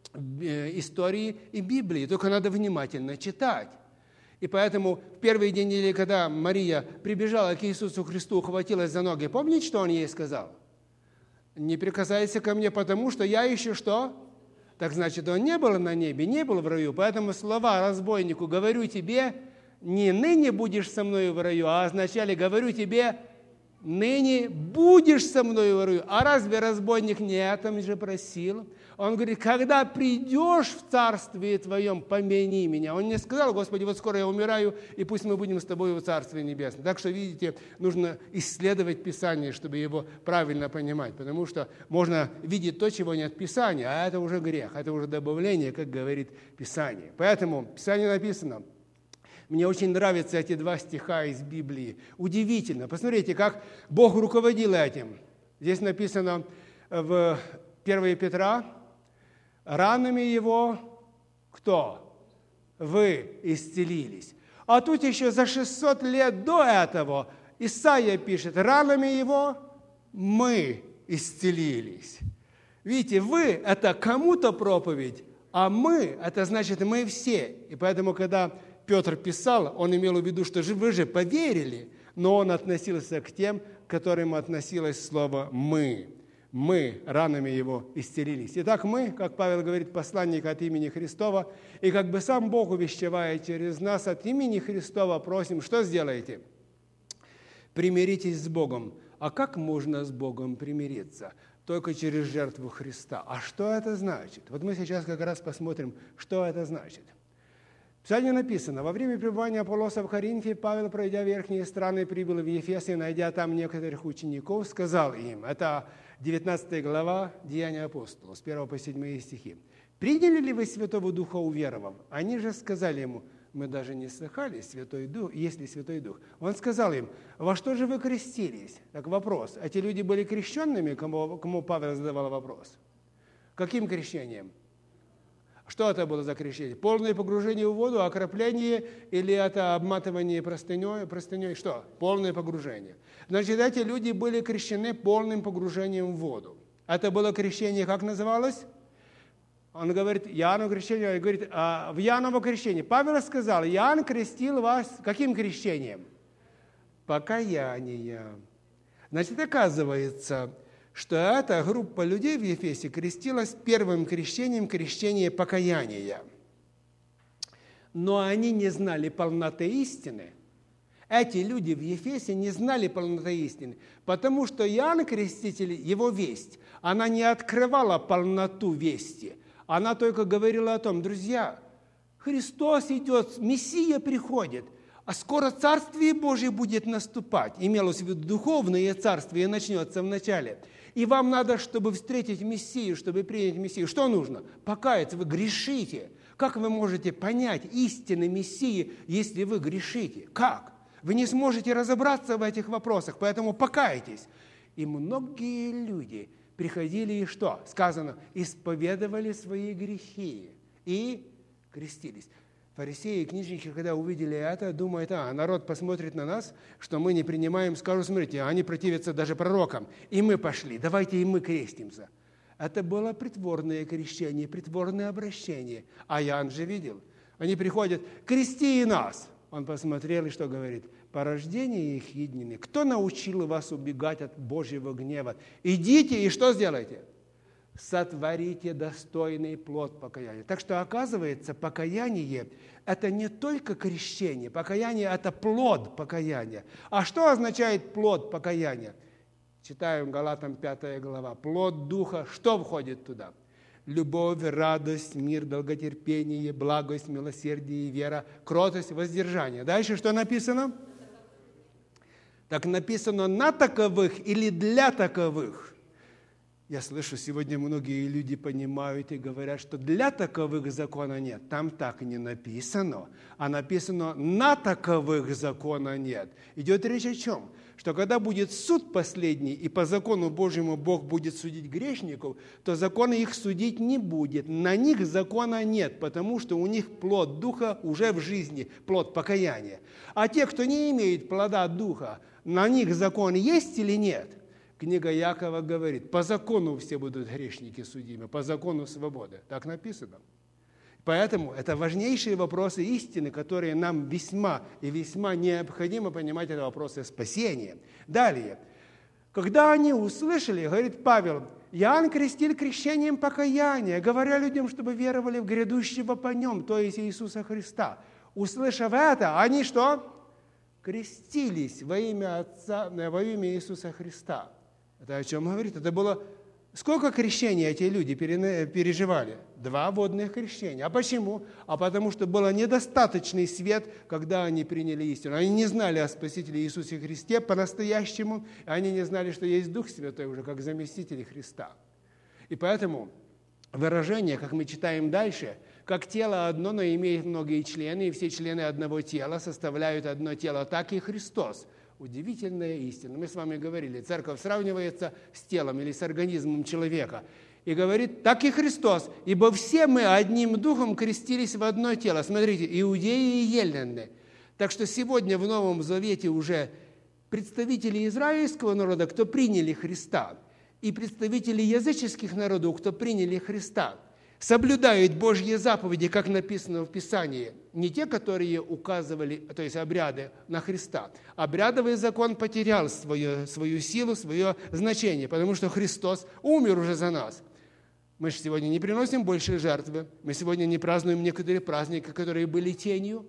A: истории и Библии, только надо внимательно читать. И поэтому в первый день недели, когда Мария прибежала к Иисусу Христу, ухватилась за ноги, помните, что Он ей сказал? Не прикасайся ко мне, потому что я еще что? Так значит, Он не был на небе, не был в раю. Поэтому слова разбойнику «говорю тебе», не «ныне будешь со мною в раю», а означали «говорю тебе, ныне будешь со мною в раю». А разве разбойник не о этом же просил? Он говорит, когда придешь в царствие Твоем, помяни меня. Он не сказал, Господи, вот скоро я умираю, и пусть мы будем с Тобой в Царстве Небесном. Так что, видите, нужно исследовать Писание, чтобы его правильно понимать, потому что можно видеть то, чего нет в Писании, а это уже грех, это уже добавление, как говорит Писание. Поэтому в Писании написано, мне очень нравятся эти два стиха из Библии. Удивительно. Посмотрите, как Бог руководил этим. Здесь написано в первое Петра, ранами Его кто? Вы исцелились. А тут еще за шестьсот лет до этого Исаия пишет, ранами Его мы исцелились. Видите, вы – это кому-то проповедь, а мы – это значит мы все. И поэтому, когда Петр писал, он имел в виду, что вы же поверили, но он относился к тем, к которым относилось слово «мы». Мы ранами Его исцелились. Итак, мы, как Павел говорит, посланник от имени Христова, и как бы сам Бог увещевает через нас от имени Христова, просим, что сделаете? Примиритесь с Богом. А как можно с Богом примириться? Только через жертву Христа. А что это значит? Вот мы сейчас как раз посмотрим, что это значит. В Писании написано, во время пребывания Аполлоса в Коринфе Павел, пройдя верхние страны, прибыл в Ефес и, найдя там некоторых учеников, сказал им, это девятнадцатая глава Деяния апостолов, с первого по седьмые стихи. «Приняли ли вы Святого Духа, уверовав?» Они же сказали ему, мы даже не слыхали, Святой Дух, есть ли Святой Дух. Он сказал им, во что же вы крестились? Так вопрос, эти люди были крещенными, кому, кому Павел задавал вопрос? Каким крещением? Что это было за крещение? Полное погружение в воду, окропление или это обматывание простыней? простыней? Что? Полное погружение. Значит, эти люди были крещены полным погружением в воду. Это было крещение, как называлось? Он говорит, Иоанново крещение, говорит, а в Иоанново крещение. Павел сказал, Иоанн крестил вас каким крещением? Покаяние. Значит, оказывается, что эта группа людей в Ефесе крестилась первым крещением, крещение покаяния. Но они не знали полноты истины. Эти люди в Ефесе не знали полноты истины, потому что Иоанн Креститель, его весть, она не открывала полноту вести. Она только говорила о том, друзья, Христос идет, Мессия приходит, а скоро Царствие Божие будет наступать. Имелось в виду духовное царствие начнется в начале. И вам надо, чтобы встретить Мессию, чтобы принять Мессию. Что нужно? Покаяться, вы грешите. Как вы можете понять истины Мессии, если вы грешите? Как? Вы не сможете разобраться в этих вопросах, поэтому покайтесь. И многие люди приходили и что? Сказано, исповедовали свои грехи и крестились. Фарисеи и книжники, когда увидели это, думают, а, народ посмотрит на нас, что мы не принимаем, скажут, смотрите, они противятся даже пророкам. И мы пошли, давайте и мы крестимся. Это было притворное крещение, притворное обращение. А Иоанн же видел. Они приходят, крести и нас. Он посмотрел и что говорит? По рождению их едины. Кто научил вас убегать от Божьего гнева? Идите и что сделайте? Сотворите достойный плод покаяния. Так что, оказывается, покаяние – это не только крещение. Покаяние – это плод покаяния. А что означает плод покаяния? Читаем Галатам пятая глава. Плод Духа, что входит туда? Любовь, радость, мир, долготерпение, благость, милосердие, вера, кротость, воздержание. Дальше что написано? Так написано «на таковых» или «для таковых». Я слышу, сегодня многие люди понимают и говорят, что для таковых закона нет. Там так не написано, а написано «на таковых закона нет». Идет речь о чем? Что когда будет суд последний, и по закону Божьему Бог будет судить грешников, то закон их судить не будет. На них закона нет, потому что у них плод Духа уже в жизни, плод покаяния. А те, кто не имеет плода Духа, на них закон есть или нет? Книга Якова говорит, по закону все будут грешники судимы, по закону свободы. Так написано. Поэтому это важнейшие вопросы истины, которые нам весьма и весьма необходимо понимать, это вопросы спасения. Далее. Когда они услышали, говорит Павел, Иоанн крестил крещением покаяния, говоря людям, чтобы веровали в грядущего по нем, то есть Иисуса Христа. Услышав это, они что? Крестились во имя Отца, во имя Иисуса Христа. Это о чем говорит? Это было... Сколько крещений эти люди переживали? Два водных крещения. А почему? А потому что был недостаточный свет, когда они приняли истину. Они не знали о Спасителе Иисусе Христе по-настоящему, они не знали, что есть Дух Святой уже, как заместитель Христа. И поэтому выражение, как мы читаем дальше, как тело одно, но имеет многие члены, и все члены одного тела составляют одно тело, так и Христос. Удивительная истина. Мы с вами говорили, церковь сравнивается с телом или с организмом человека. И говорит, так и Христос, ибо все мы одним духом крестились в одно тело. Смотрите, иудеи и елены. Так что сегодня в Новом Завете уже представители израильского народа, кто приняли Христа, и представители языческих народов, кто приняли Христа, соблюдают Божьи заповеди, как написано в Писании, не те, которые указывали, то есть обряды на Христа. Обрядовый закон потерял свою, свою силу, свое значение, потому что Христос умер уже за нас. Мы же сегодня не приносим больше жертвы, мы сегодня не празднуем некоторые праздники, которые были тенью,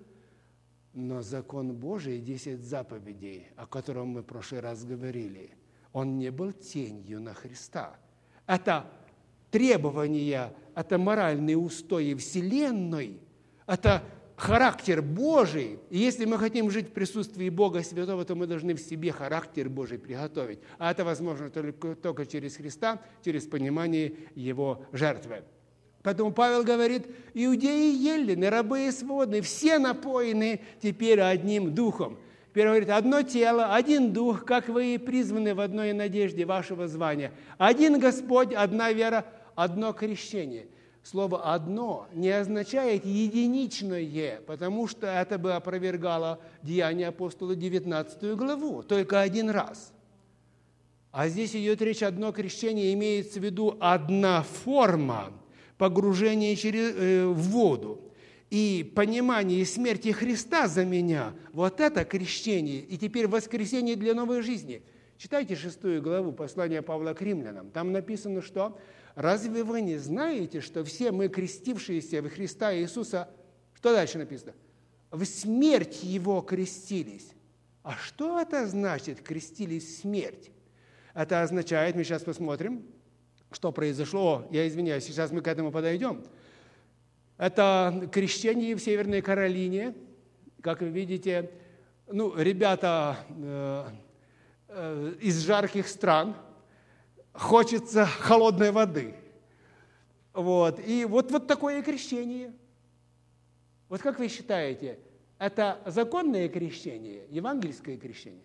A: но закон Божий, десять заповедей, о котором мы в прошлый раз говорили, он не был тенью на Христа. Это требования, это моральные устои Вселенной, это характер Божий. И если мы хотим жить в присутствии Бога Святого, то мы должны в себе характер Божий приготовить. А это возможно только, только через Христа, через понимание Его жертвы. Поэтому Павел говорит, иудеи и елены, рабы и свободные, все напоены теперь одним духом. Теперь говорит, одно тело, один дух, как вы и призваны в одной надежде вашего звания. Один Господь, одна вера, одно крещение. Слово «одно» не означает «единичное», потому что это бы опровергало Деяния апостола девятнадцатую главу, только один раз. А здесь идет речь, одно крещение, имеется в виду одна форма погружения через, э, в воду. И понимание смерти Христа за меня, вот это крещение, и теперь воскресение для новой жизни. Читайте шестую главу послания Павла к римлянам. Там написано, что «Разве вы не знаете, что все мы, крестившиеся в Христа Иисуса...» Что дальше написано? «В смерть Его крестились». А что это значит, крестились в смерть? Это означает, мы сейчас посмотрим, что произошло. Я извиняюсь, сейчас мы к этому подойдем. Это крещение в Северной Каролине. Как вы видите, ну, ребята э, э, из жарких стран, хочется холодной воды. Вот. И вот, вот такое крещение. Вот как вы считаете, это законное крещение, евангельское крещение?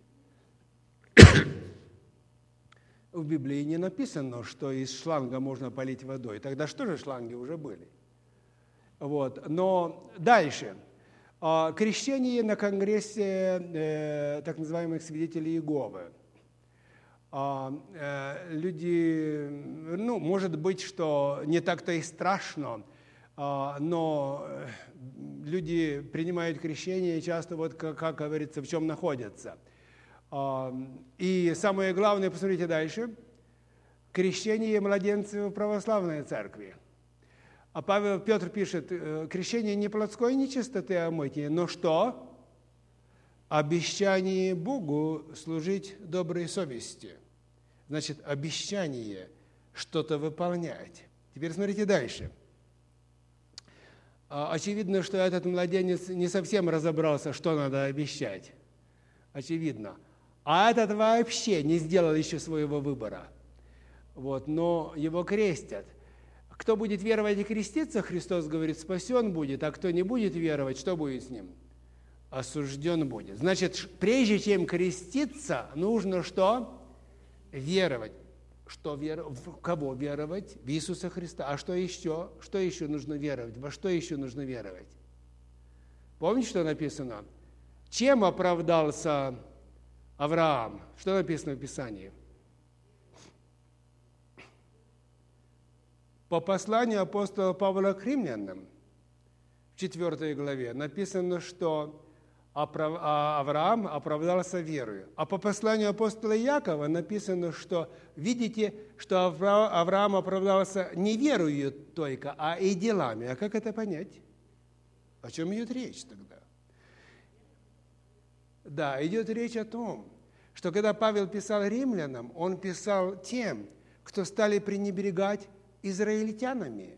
A: В Библии не написано, что из шланга можно полить водой. Тогда что же шланги уже были? Вот. Но дальше. Крещение на конгрессе э, так называемых свидетелей Иеговы. Люди, ну, может быть, что не так-то и страшно, но люди принимают крещение часто, вот как, как говорится, в чем находятся. И самое главное, посмотрите дальше, крещение младенцев в православной церкви. А Павел Петр пишет, крещение не плотской нечистоты омытия, но что? Обещание Богу служить доброй совести. Значит, обещание что-то выполнять. Теперь смотрите дальше. Очевидно, что этот младенец не совсем разобрался, что надо обещать. Очевидно. А этот вообще не сделал еще своего выбора. вот, но его крестят. Кто будет веровать и креститься, Христос говорит, спасен будет, а кто не будет веровать, что будет с ним? Осужден будет. Значит, прежде чем креститься, нужно что? Веровать. Что вер... В кого веровать? В Иисуса Христа. А что еще? Что еще нужно веровать? Во что еще нужно веровать? Помните, что написано? Чем оправдался Авраам? Что написано в Писании? По посланию апостола Павла к римлянам, в четвёртой главе, написано, что Авраам оправдался верою. А по посланию апостола Якова написано, что видите, что Авраам оправдался не верою только, а и делами. А как это понять? О чем идет речь тогда? Да, идет речь о том, что когда Павел писал римлянам, он писал тем, кто стали пренебрегать израильтянами.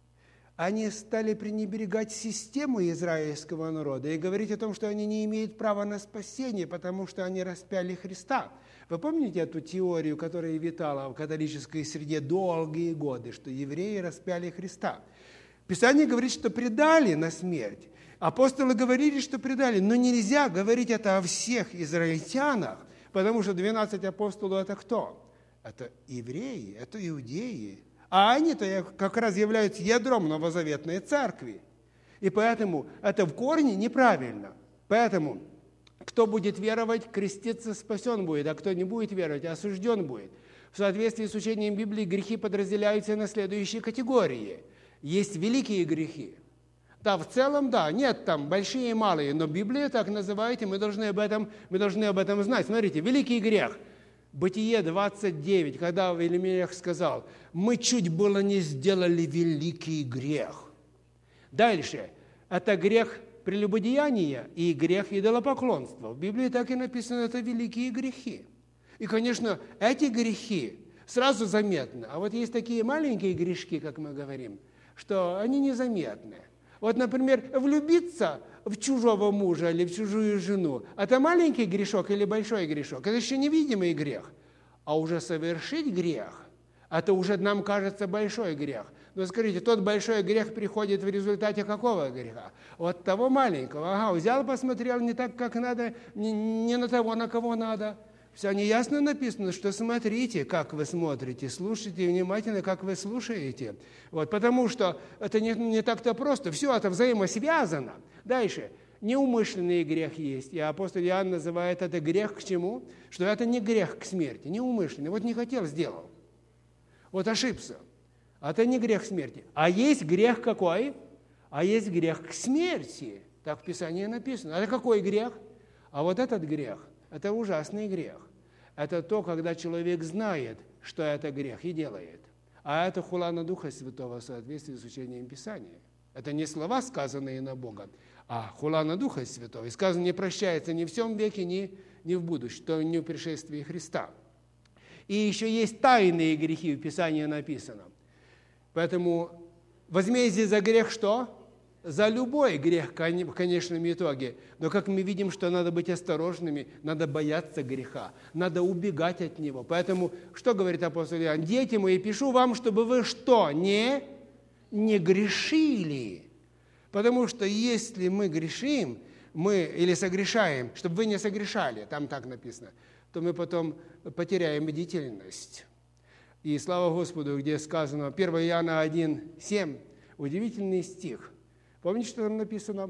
A: Они стали пренебрегать систему израильского народа и говорить о том, что они не имеют права на спасение, потому что они распяли Христа. Вы помните эту теорию, которая витала в католической среде долгие годы, что евреи распяли Христа? Писание говорит, что предали на смерть. Апостолы говорили, что предали, но нельзя говорить это о всех израильтянах, потому что двенадцать апостолов – это кто? Это евреи, это иудеи. А они-то как раз являются ядром новозаветной церкви. И поэтому это в корне неправильно. Поэтому кто будет веровать, креститься, спасен будет, а кто не будет веровать, осужден будет. В соответствии с учением Библии грехи подразделяются на следующие категории. Есть великие грехи. Да, в целом, да, нет там большие и малые, но Библия так называет, и мы должны об этом, мы должны об этом знать. Смотрите, великий грех. Бытие двадцать девять, когда Елемеях сказал, мы чуть было не сделали великий грех. Дальше, это грех прелюбодеяния и грех идолопоклонства. В Библии так и написано, это великие грехи. И, конечно, эти грехи сразу заметны. А вот есть такие маленькие грешки, как мы говорим, что они незаметны. Вот, например, влюбиться в чужого мужа или в чужую жену – это маленький грешок или большой грешок? Это еще невидимый грех. А уже совершить грех – это уже нам кажется большой грех. Но скажите, тот большой грех приходит в результате какого греха? Вот того маленького. Ага, взял, посмотрел не так, как надо, не, не на того, на кого надо. Все неясно написано, что смотрите, как вы смотрите, слушайте внимательно, как вы слушаете. Вот, потому что это не, не так-то просто. Все это взаимосвязано. Дальше. Неумышленный грех есть. И апостол Иоанн называет это грех к чему? Что это не грех к смерти, неумышленный. Вот не хотел, сделал. Вот ошибся. Это не грех к смерти. А есть грех какой? А есть грех к смерти. Так в Писании написано. Это какой грех? А вот этот грех. Это ужасный грех. Это то, когда человек знает, что это грех, и делает. А это хула на Духа Святого в соответствии с учением Писания. Это не слова, сказанные на Бога, а хула на Духа Святого. И сказано, не прощается ни в всем веке, ни, ни в будущем, то ни в пришествии Христа. И еще есть тайные грехи, в Писании написано. Поэтому возмездие за грех что? За любой грех в конечном итоге. Но как мы видим, что надо быть осторожными, надо бояться греха, надо убегать от него. Поэтому, что говорит апостол Иоанн? Дети мои, пишу вам, чтобы вы что? Не, не грешили. Потому что если мы грешим, мы или согрешаем, чтобы вы не согрешали, там так написано, то мы потом потеряем бдительность. И слава Господу, где сказано, первое Иоанна один семь, удивительный стих. Помните, что там написано?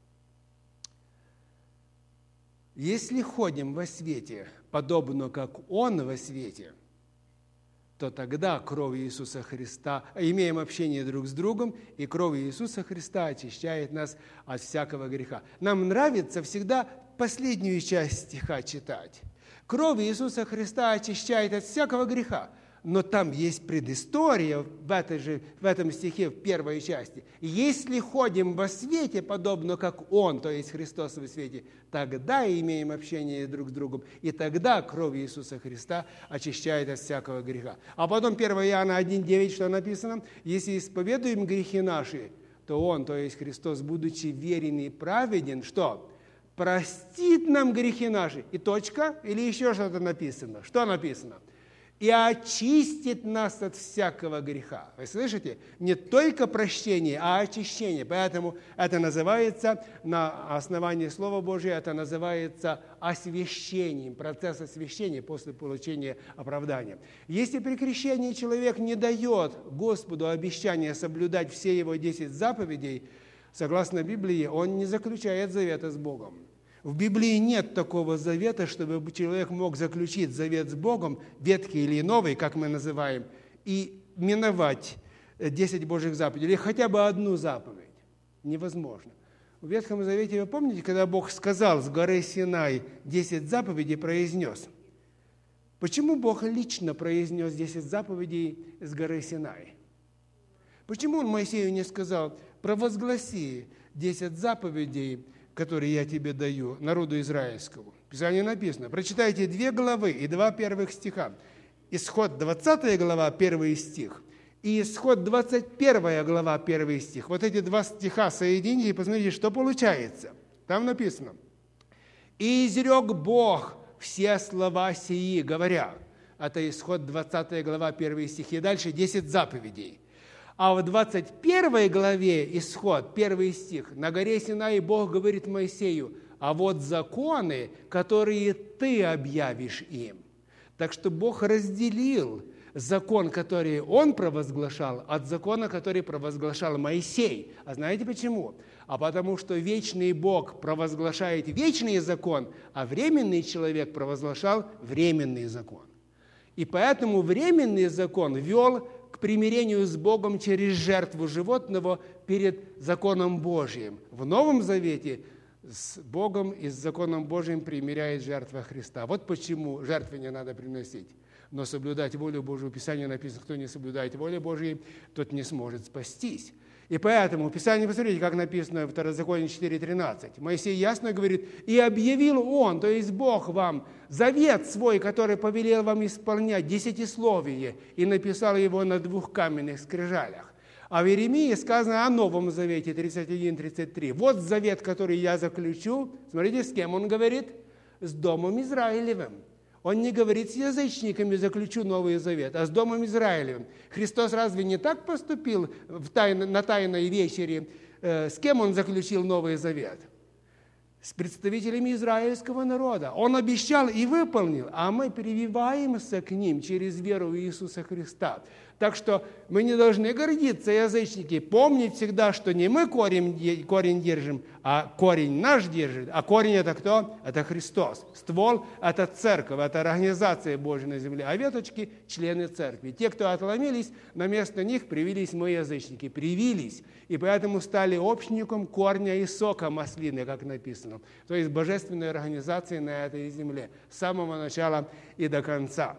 A: Если ходим во свете, подобно как Он во свете, то тогда кровь Иисуса Христа, имеем общение друг с другом, и кровь Иисуса Христа очищает нас от всякого греха. Нам нравится всегда последнюю часть стиха читать. Кровь Иисуса Христа очищает от всякого греха. Но там есть предыстория в, этой же, в этом стихе, в первой части. Если ходим во свете, подобно как Он, то есть Христос во свете, тогда имеем общение друг с другом, и тогда кровь Иисуса Христа очищает от всякого греха. А потом первое Иоанна один девять, что написано? Если исповедуем грехи наши, то Он, то есть Христос, будучи верен и праведен, что? Простит нам грехи наши. И точка? Или еще что-то написано? Что написано? и очистит нас от всякого греха. Вы слышите? Не только прощение, а очищение. Поэтому это называется, на основании Слова Божьего, это называется освящением, процесс освящения после получения оправдания. Если при крещении человек не дает Господу обещания соблюдать все его десять заповедей, согласно Библии, он не заключает завета с Богом. В Библии нет такого завета, чтобы человек мог заключить завет с Богом, ветхий или новый, как мы называем, и миновать десять Божьих заповедей, или хотя бы одну заповедь. Невозможно. В Ветхом Завете, вы помните, когда Бог сказал с горы Синай десять заповедей, произнес? Почему Бог лично произнес десять заповедей с горы Синай? Почему Он Моисею не сказал: провозгласи десять заповедей, которые я тебе даю, народу израильскому? В Писании написано, прочитайте две главы и два первых стиха. Исход двадцатая глава, первый стих, и Исход двадцать первая глава, первый стих. Вот эти два стиха соедините и посмотрите, что получается. Там написано: «И изрек Бог все слова сии, говоря». Это Исход двадцатая глава, первый стих. И дальше десять заповедей. А в двадцать первой главе Исход, первый стих, на горе Синай Бог говорит Моисею: «А вот законы, которые ты объявишь им». Так что Бог разделил закон, который Он провозглашал, от закона, который провозглашал Моисей. А знаете почему? А потому что вечный Бог провозглашает вечный закон, а временный человек провозглашал временный закон. И поэтому временный закон вел к примирению с Богом через жертву животного перед законом Божьим. В Новом Завете с Богом и с законом Божьим примиряет жертва Христа. Вот почему жертвы не надо приносить. Но соблюдать волю Божию, в Писании написано: кто не соблюдает волю Божьей, тот не сможет спастись. И поэтому в Писании, посмотрите, как написано в Второзаконие четыре тринадцать. Моисей ясно говорит: «И объявил Он, то есть Бог, вам завет свой, который повелел вам исполнять, десятисловие, и написал его на двух каменных скрижалях». А в Иеремии сказано о Новом Завете, тридцать один тридцать три. «Вот завет, который я заключу». Смотрите, с кем он говорит? С Домом Израилевым. Он не говорит: с язычниками заключу Новый Завет, а с Домом Израилевым. Христос разве не так поступил в тайно, на Тайной вечере? Э, с кем Он заключил Новый Завет? С представителями израильского народа. Он обещал и выполнил, а мы прививаемся к ним через веру в Иисуса Христа. Так что мы не должны гордиться, язычники, помнить всегда, что не мы корень, корень держим, а корень наш держит. А корень – это кто? Это Христос. Ствол – это церковь, это организация Божья на земле. А веточки – члены церкви. Те, кто отломились, на место них привились мы, язычники. Привились. И поэтому стали общником корня и сока маслины, как написано. То есть божественной организацией на этой земле. С самого начала и до конца.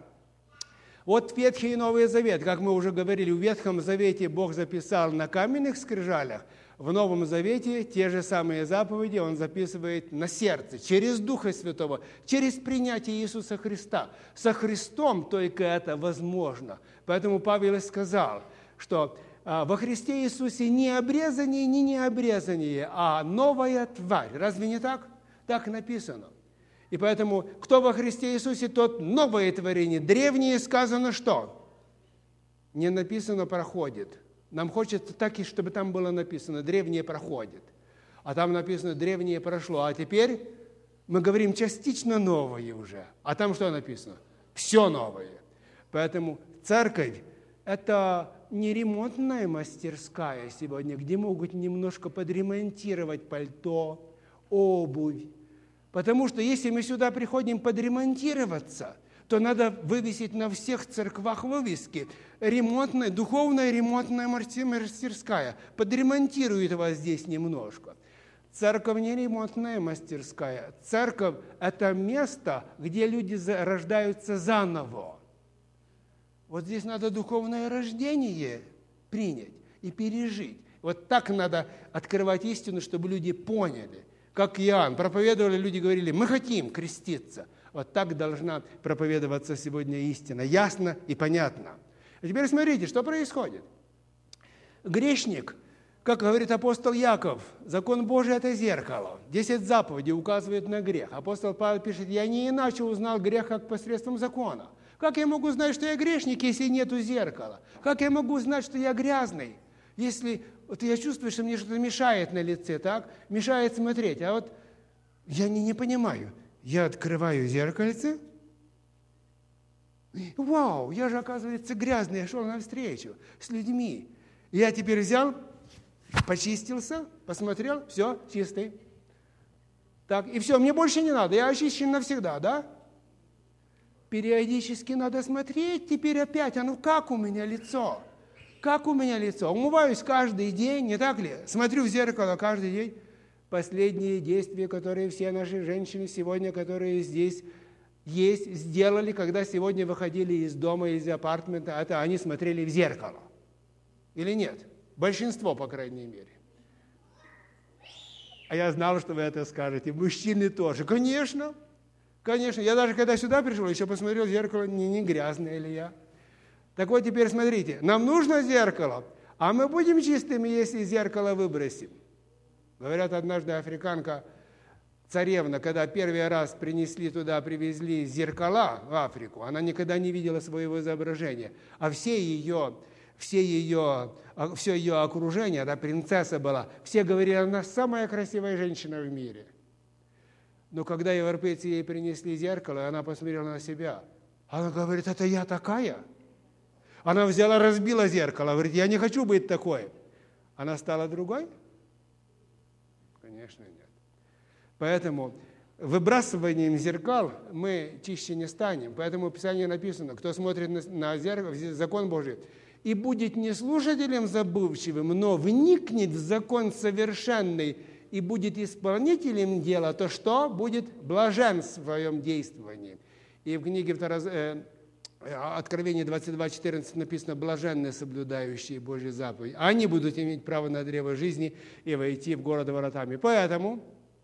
A: Вот Ветхий и Новый Завет, как мы уже говорили, в Ветхом Завете Бог записал на каменных скрижалях, в Новом Завете те же самые заповеди Он записывает на сердце, через Духа Святого, через принятие Иисуса Христа. Со Христом только это возможно. Поэтому Павел и сказал, что во Христе Иисусе не обрезание, не необрезание, а новая тварь. Разве не так? Так написано. И поэтому, кто во Христе Иисусе, тот новое творение. Древнее сказано что? Не написано проходит. Нам хочется так, и чтобы там было написано, древнее проходит. А там написано, древнее прошло. А теперь мы говорим частично новое уже. А там что написано? Все новое. Поэтому церковь – это не ремонтная мастерская сегодня, где могут немножко подремонтировать пальто, обувь. Потому что если мы сюда приходим подремонтироваться, то надо вывесить на всех церквах вывески. Ремонтная, духовная ремонтная мастерская. Подремонтирует вас здесь немножко. Церковь не ремонтная мастерская. Церковь – это место, где люди рождаются заново. Вот здесь надо духовное рождение принять и пережить. Вот так надо открывать истину, чтобы люди поняли. Как Иоанн, проповедовали, люди говорили: мы хотим креститься. Вот так должна проповедоваться сегодня истина. Ясно и понятно. А теперь смотрите, что происходит. Грешник, как говорит апостол Яков, закон Божий – это зеркало. Десять заповедей указывают на грех. Апостол Павел пишет: я не иначе узнал грех, как посредством закона. Как я могу знать, что я грешник, если нету зеркала? Как я могу знать, что я грязный, если вот я чувствую, что мне что-то мешает на лице, так? Мешает смотреть. А вот я не, не понимаю. Я открываю зеркальце. Вау, я же, оказывается, грязный. Я шел навстречу с людьми. Я теперь взял, почистился, посмотрел, все, чистый. Так, и все, мне больше не надо, я очищен навсегда, да? Периодически надо смотреть теперь опять, а ну как у меня лицо? Как у меня лицо? Умываюсь каждый день, не так ли? Смотрю в зеркало каждый день. Последние действия, которые все наши женщины сегодня, которые здесь есть, сделали, когда сегодня выходили из дома, из апартмента, это они смотрели в зеркало. Или нет? Большинство, по крайней мере. А я знал, что вы это скажете. Мужчины тоже. Конечно, конечно. Я даже когда сюда пришел, еще посмотрел в зеркало, не, не грязный ли я. Так вот теперь смотрите, нам нужно зеркало, а мы будем чистыми, если зеркало выбросим. Говорят, однажды африканка, царевна, когда первый раз принесли туда, привезли зеркала в Африку, она никогда не видела своего изображения, а все ее... Все ее, все ее окружение, да, принцесса была, все говорили, она самая красивая женщина в мире. Но когда европейцы ей принесли зеркало, она посмотрела на себя. Она говорит, это я такая? Она взяла, разбила зеркало, говорит, я не хочу быть такой. Она стала другой? Конечно, нет. Поэтому выбрасыванием зеркал мы чище не станем. Поэтому в Писании написано, кто смотрит на, на зеркало, закон Божий, и будет не слушателем забывчивым, но вникнет в закон совершенный и будет исполнителем дела, то что? Будет блажен в своем действовании. И в книге э, Откровение двадцать два четырнадцать написано, блаженные, соблюдающие Божьи заповеди. Они будут иметь право на древо жизни и войти в город воротами. Поэтому,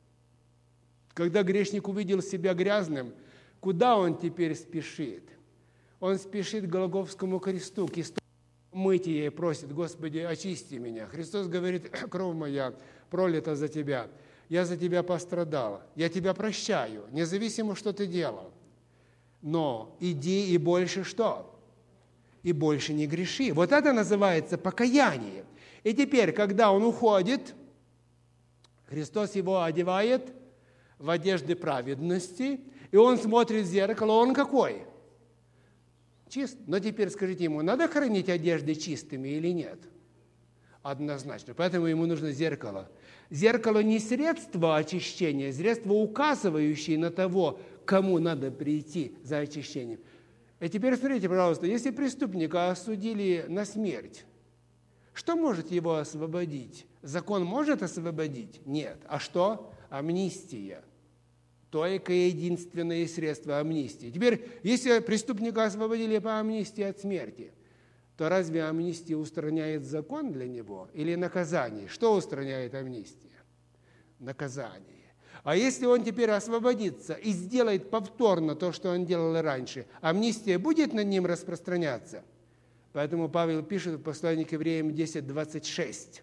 A: когда грешник увидел себя грязным, куда он теперь спешит? Он спешит к Голгофскому кресту, к источнику мытия и просит, Господи, очисти меня. Христос говорит, кровь моя пролита за тебя. Я за тебя пострадал. Я тебя прощаю, независимо, что ты делал. Но иди и больше что? И больше не греши. Вот это называется покаяние. И теперь, когда он уходит, Христос его одевает в одежды праведности, и он смотрит в зеркало, он какой? Чист. Но теперь скажите ему, надо хранить одежды чистыми или нет? Однозначно. Поэтому ему нужно зеркало. Зеркало не средство очищения, средство, указывающее на того, кому надо прийти за очищением. И теперь смотрите, пожалуйста, если преступника осудили на смерть, что может его освободить? Закон может освободить? Нет. А что? Амнистия. Только единственное средство амнистии. Теперь, если преступника освободили по амнистии от смерти, то разве амнистия устраняет закон для него или наказание? Что устраняет амнистия? Наказание. А если он теперь освободится и сделает повторно то, что он делал и раньше, амнистия будет над ним распространяться? Поэтому Павел пишет в послании к Евреям десять двадцать шесть.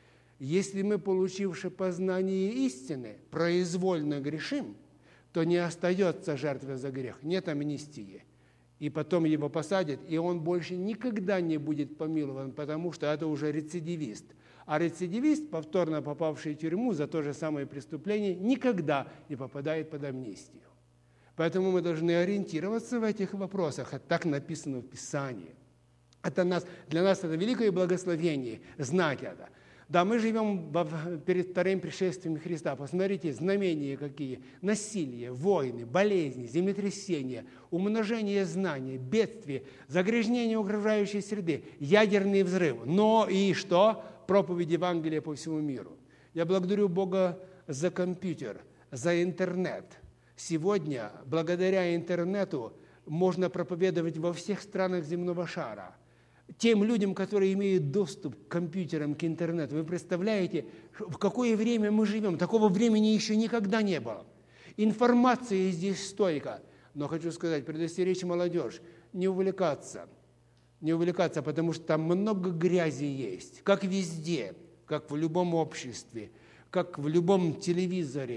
A: Если мы, получивши познание истины, произвольно грешим, то не остается жертвы за грех, нет амнистии. И потом его посадят, и он больше никогда не будет помилован, потому что это уже рецидивист. А рецидивист, повторно попавший в тюрьму за то же самое преступление, никогда не попадает под амнистию. Поэтому мы должны ориентироваться в этих вопросах. Это так написано в Писании. Это нас, для нас это великое благословение, знать это. Да, мы живем перед вторым пришествием Христа. Посмотрите, знамения какие. Насилие, войны, болезни, землетрясения, умножение знаний, бедствия, загрязнение окружающей среды, ядерный взрыв. Но и что? Проповедь Евангелия по всему миру. Я благодарю Бога за компьютер, за интернет. Сегодня, благодаря интернету, можно проповедовать во всех странах земного шара. Тем людям, которые имеют доступ к компьютерам, к интернету. Вы представляете, в какое время мы живем? Такого времени еще никогда не было. Информации здесь столько. Но хочу сказать, предостеречь молодежь, не увлекаться. Не увлекаться, потому что там много грязи есть. Как везде, как в любом обществе, как в любом телевизоре.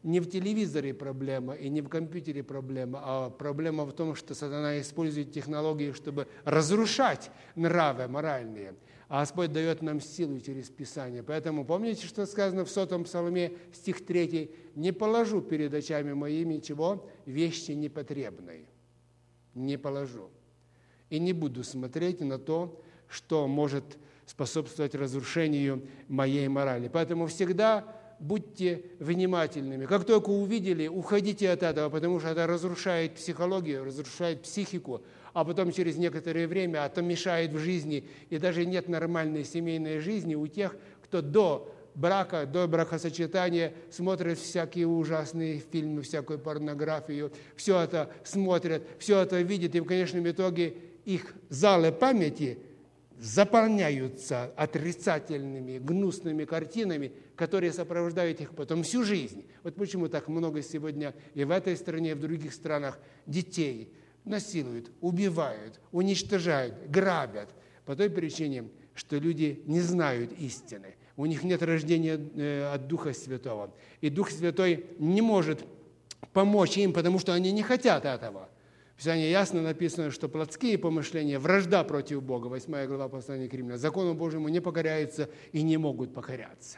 A: Не в телевизоре проблема и не в компьютере проблема, а проблема в том, что сатана использует технологии, чтобы разрушать нравы моральные. А Господь дает нам силу через Писание. Поэтому помните, что сказано в сотом псалме, стих третий: «Не положу перед очами моими чего? Вещи непотребной». Не положу. И не буду смотреть на то, что может способствовать разрушению моей морали. Поэтому всегда будьте внимательными. Как только увидели, уходите от этого, потому что это разрушает психологию, разрушает психику, а потом через некоторое время это мешает в жизни, и даже нет нормальной семейной жизни у тех, кто до брака, до бракосочетания смотрят всякие ужасные фильмы, всякую порнографию, все это смотрят, все это видят, и в конечном итоге их залы памяти заполняются отрицательными, гнусными картинами, которые сопровождают их потом всю жизнь. Вот почему так много сегодня и в этой стране, и в других странах детей насилуют, убивают, уничтожают, грабят. По той причине, что люди не знают истины. У них нет рождения от Духа Святого. И Дух Святой не может помочь им, потому что они не хотят этого. В Писании ясно написано, что плотские помышления – вражда против Бога. восьмая глава послания к Римлянам. Закону Божьему не покоряются и не могут покоряться.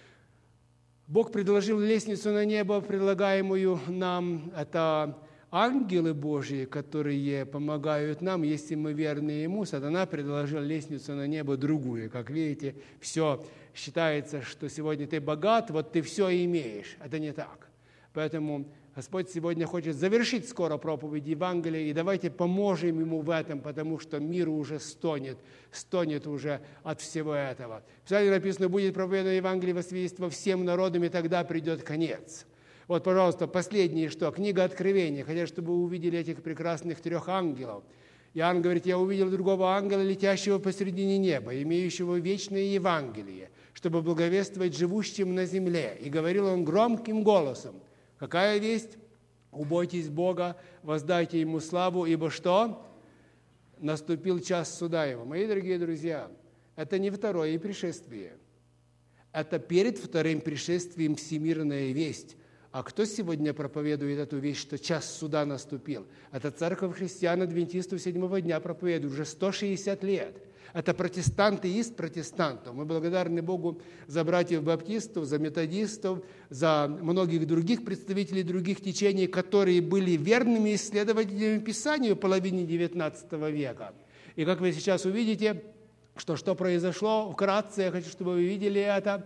A: Бог предложил лестницу на небо, предлагаемую нам. Это ангелы Божьи, которые помогают нам, если мы верны Ему. Сатана предложил лестницу на небо другую. Как видите, все считается, что сегодня ты богат, вот ты все имеешь. Это не так. Поэтому Господь сегодня хочет завершить скоро проповедь Евангелия, и давайте поможем Ему в этом, потому что мир уже стонет, стонет уже от всего этого. В Писании написано: будет проповедано Евангелие во свидетельство всем народам, и тогда придет конец. Вот, пожалуйста, последнее что? Книга Откровения. Хотя, чтобы вы увидели этих прекрасных трех ангелов. Иоанн говорит: я увидел другого ангела, летящего посредине неба, имеющего вечное Евангелие, чтобы благовествовать живущим на земле. И говорил он громким голосом: какая весть? Убойтесь Бога, воздайте Ему славу, ибо что? Наступил час суда Его. Мои дорогие друзья, это не второе пришествие. Это перед вторым пришествием всемирная весть. А кто сегодня проповедует эту вещь, что час суда наступил? Это церковь христиан-адвентистов седьмого дня проповедует уже сто шестьдесят лет. Это протестанты из протестантов. Мы благодарны Богу за братьев-баптистов, за методистов, за многих других представителей других течений, которые были верными исследователями Писания в половине девятнадцатого века. И как вы сейчас увидите, что, что произошло, вкратце, я хочу, чтобы вы видели это,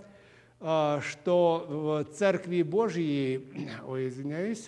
A: что в Церкви Божьей, ой, извиняюсь,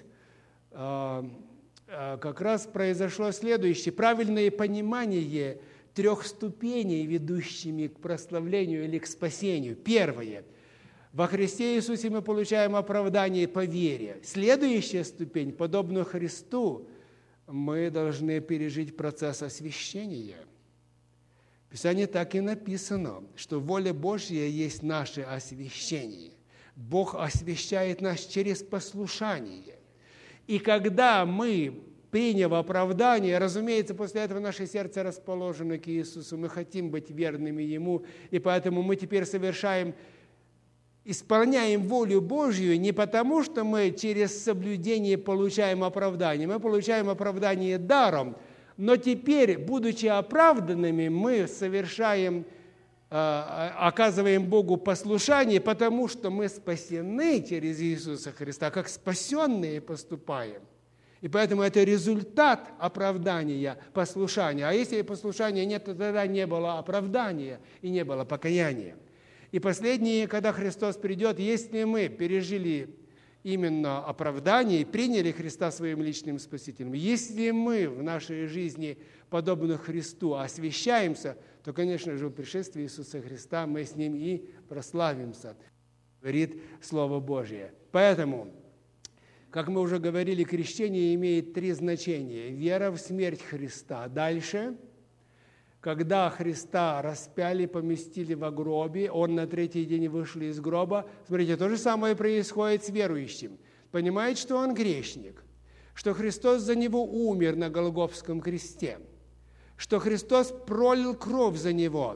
A: как раз произошло следующее. Правильное понимание трех ступеней, ведущими к прославлению или к спасению. Первое. Во Христе Иисусе мы получаем оправдание по вере. Следующая ступень, подобно Христу, мы должны пережить процесс освящения. В Писании так и написано, что воля Божья есть наше освящение. Бог освящает нас через послушание. И когда мы, приняв оправдание, разумеется, после этого наше сердце расположено к Иисусу, мы хотим быть верными Ему, и поэтому мы теперь совершаем, исполняем волю Божью не потому, что мы через соблюдение получаем оправдание, мы получаем оправдание даром, но теперь, будучи оправданными, мы совершаем, оказываем Богу послушание, потому что мы спасены через Иисуса Христа, как спасенные поступаем. И поэтому это результат оправдания, послушания. А если послушания нет, то тогда не было оправдания и не было покаяния. И последнее, когда Христос придет, если мы пережили именно оправдание и приняли Христа своим личным Спасителем, если мы в нашей жизни, подобно Христу, освящаемся, то, конечно же, в пришествии Иисуса Христа мы с Ним и прославимся, говорит Слово Божие. Поэтому, как мы уже говорили, крещение имеет три значения. Вера в смерть Христа. Дальше, когда Христа распяли, поместили во гробе, Он на третий день вышел из гроба. Смотрите, то же самое происходит с верующим. Понимает, что он грешник, что Христос за него умер на Голгофском кресте, что Христос пролил кровь за него.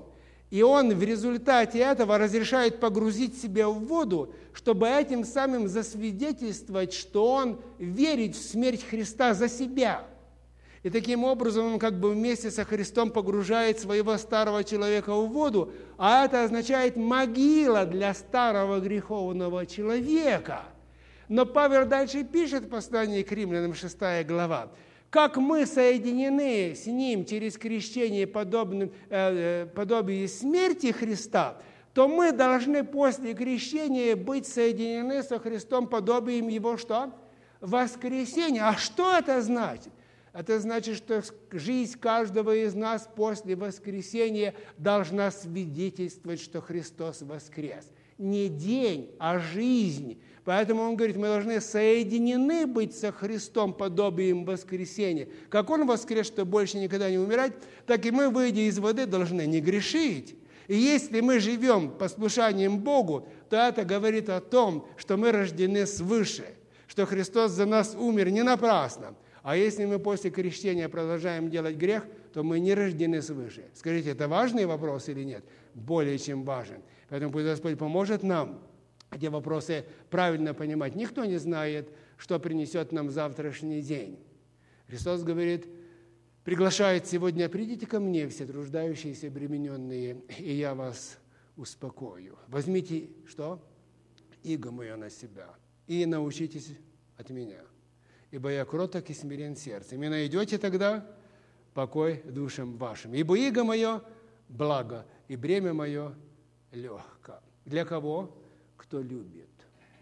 A: И он в результате этого разрешает погрузить себя в воду, чтобы этим самым засвидетельствовать, что он верит в смерть Христа за себя. И таким образом он как бы вместе со Христом погружает своего старого человека в воду, а это означает могила для старого греховного человека. Но Павел дальше пишет в послании к Римлянам, шестая глава, как мы соединены с Ним через крещение подобным, э, подобие смерти Христа, то мы должны после крещения быть соединены со Христом подобием Его что? Воскресения. А что это значит? Это значит, что жизнь каждого из нас после воскресения должна свидетельствовать, что Христос воскрес. Не день, а жизнь. Поэтому он говорит, мы должны соединены быть со Христом подобием воскресения. Как Он воскрес, чтобы больше никогда не умирать, так и мы, выйдя из воды, должны не грешить. И если мы живем послушанием Богу, то это говорит о том, что мы рождены свыше, что Христос за нас умер не напрасно. А если мы после крещения продолжаем делать грех, то мы не рождены свыше. Скажите, это важный вопрос или нет? Более чем важен. Поэтому пусть Господь поможет нам эти вопросы правильно понимать. Никто не знает, что принесет нам завтрашний день. Христос говорит, приглашает сегодня, придите ко мне, все труждающиеся, обремененные, и я вас успокою. Возьмите, что? Иго мое на себя, и научитесь от меня. Ибо я кроток и смирен сердцем. И найдете тогда покой душам вашим. Ибо иго мое благо, и бремя мое легко. Для кого? Кто любит.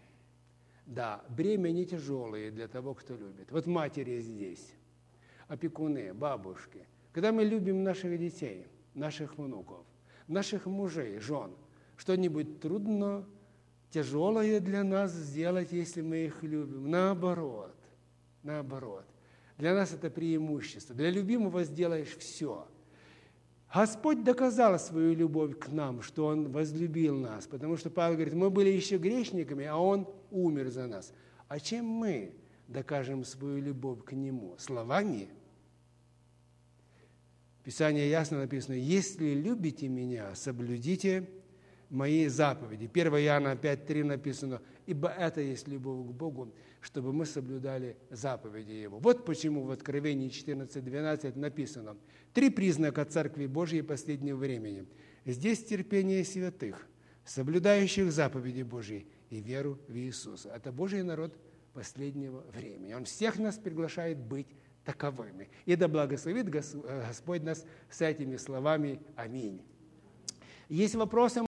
A: Да, бремя не тяжелое для того, кто любит. Вот матери здесь, опекуны, бабушки. Когда мы любим наших детей, наших внуков, наших мужей, жен, что-нибудь трудно, тяжелое для нас сделать, если мы их любим. Наоборот. Наоборот. Для нас это преимущество. Для любимого сделаешь все. Господь доказал свою любовь к нам, что Он возлюбил нас. Потому что Павел говорит, мы были еще грешниками, а Он умер за нас. А чем мы докажем свою любовь к Нему? Словами? Писание ясно написано, если любите Меня, соблюдите Мои заповеди. первое Иоанна пять три написано, ибо это есть любовь к Богу, чтобы мы соблюдали заповеди Его. Вот почему в Откровении четырнадцать двенадцать написано, три признака Церкви Божьей последнего времени. Здесь терпение святых, соблюдающих заповеди Божьи и веру в Иисуса. Это Божий народ последнего времени. Он всех нас приглашает быть таковыми. И да благословит Господь нас с этими словами. Аминь. Есть вопросы?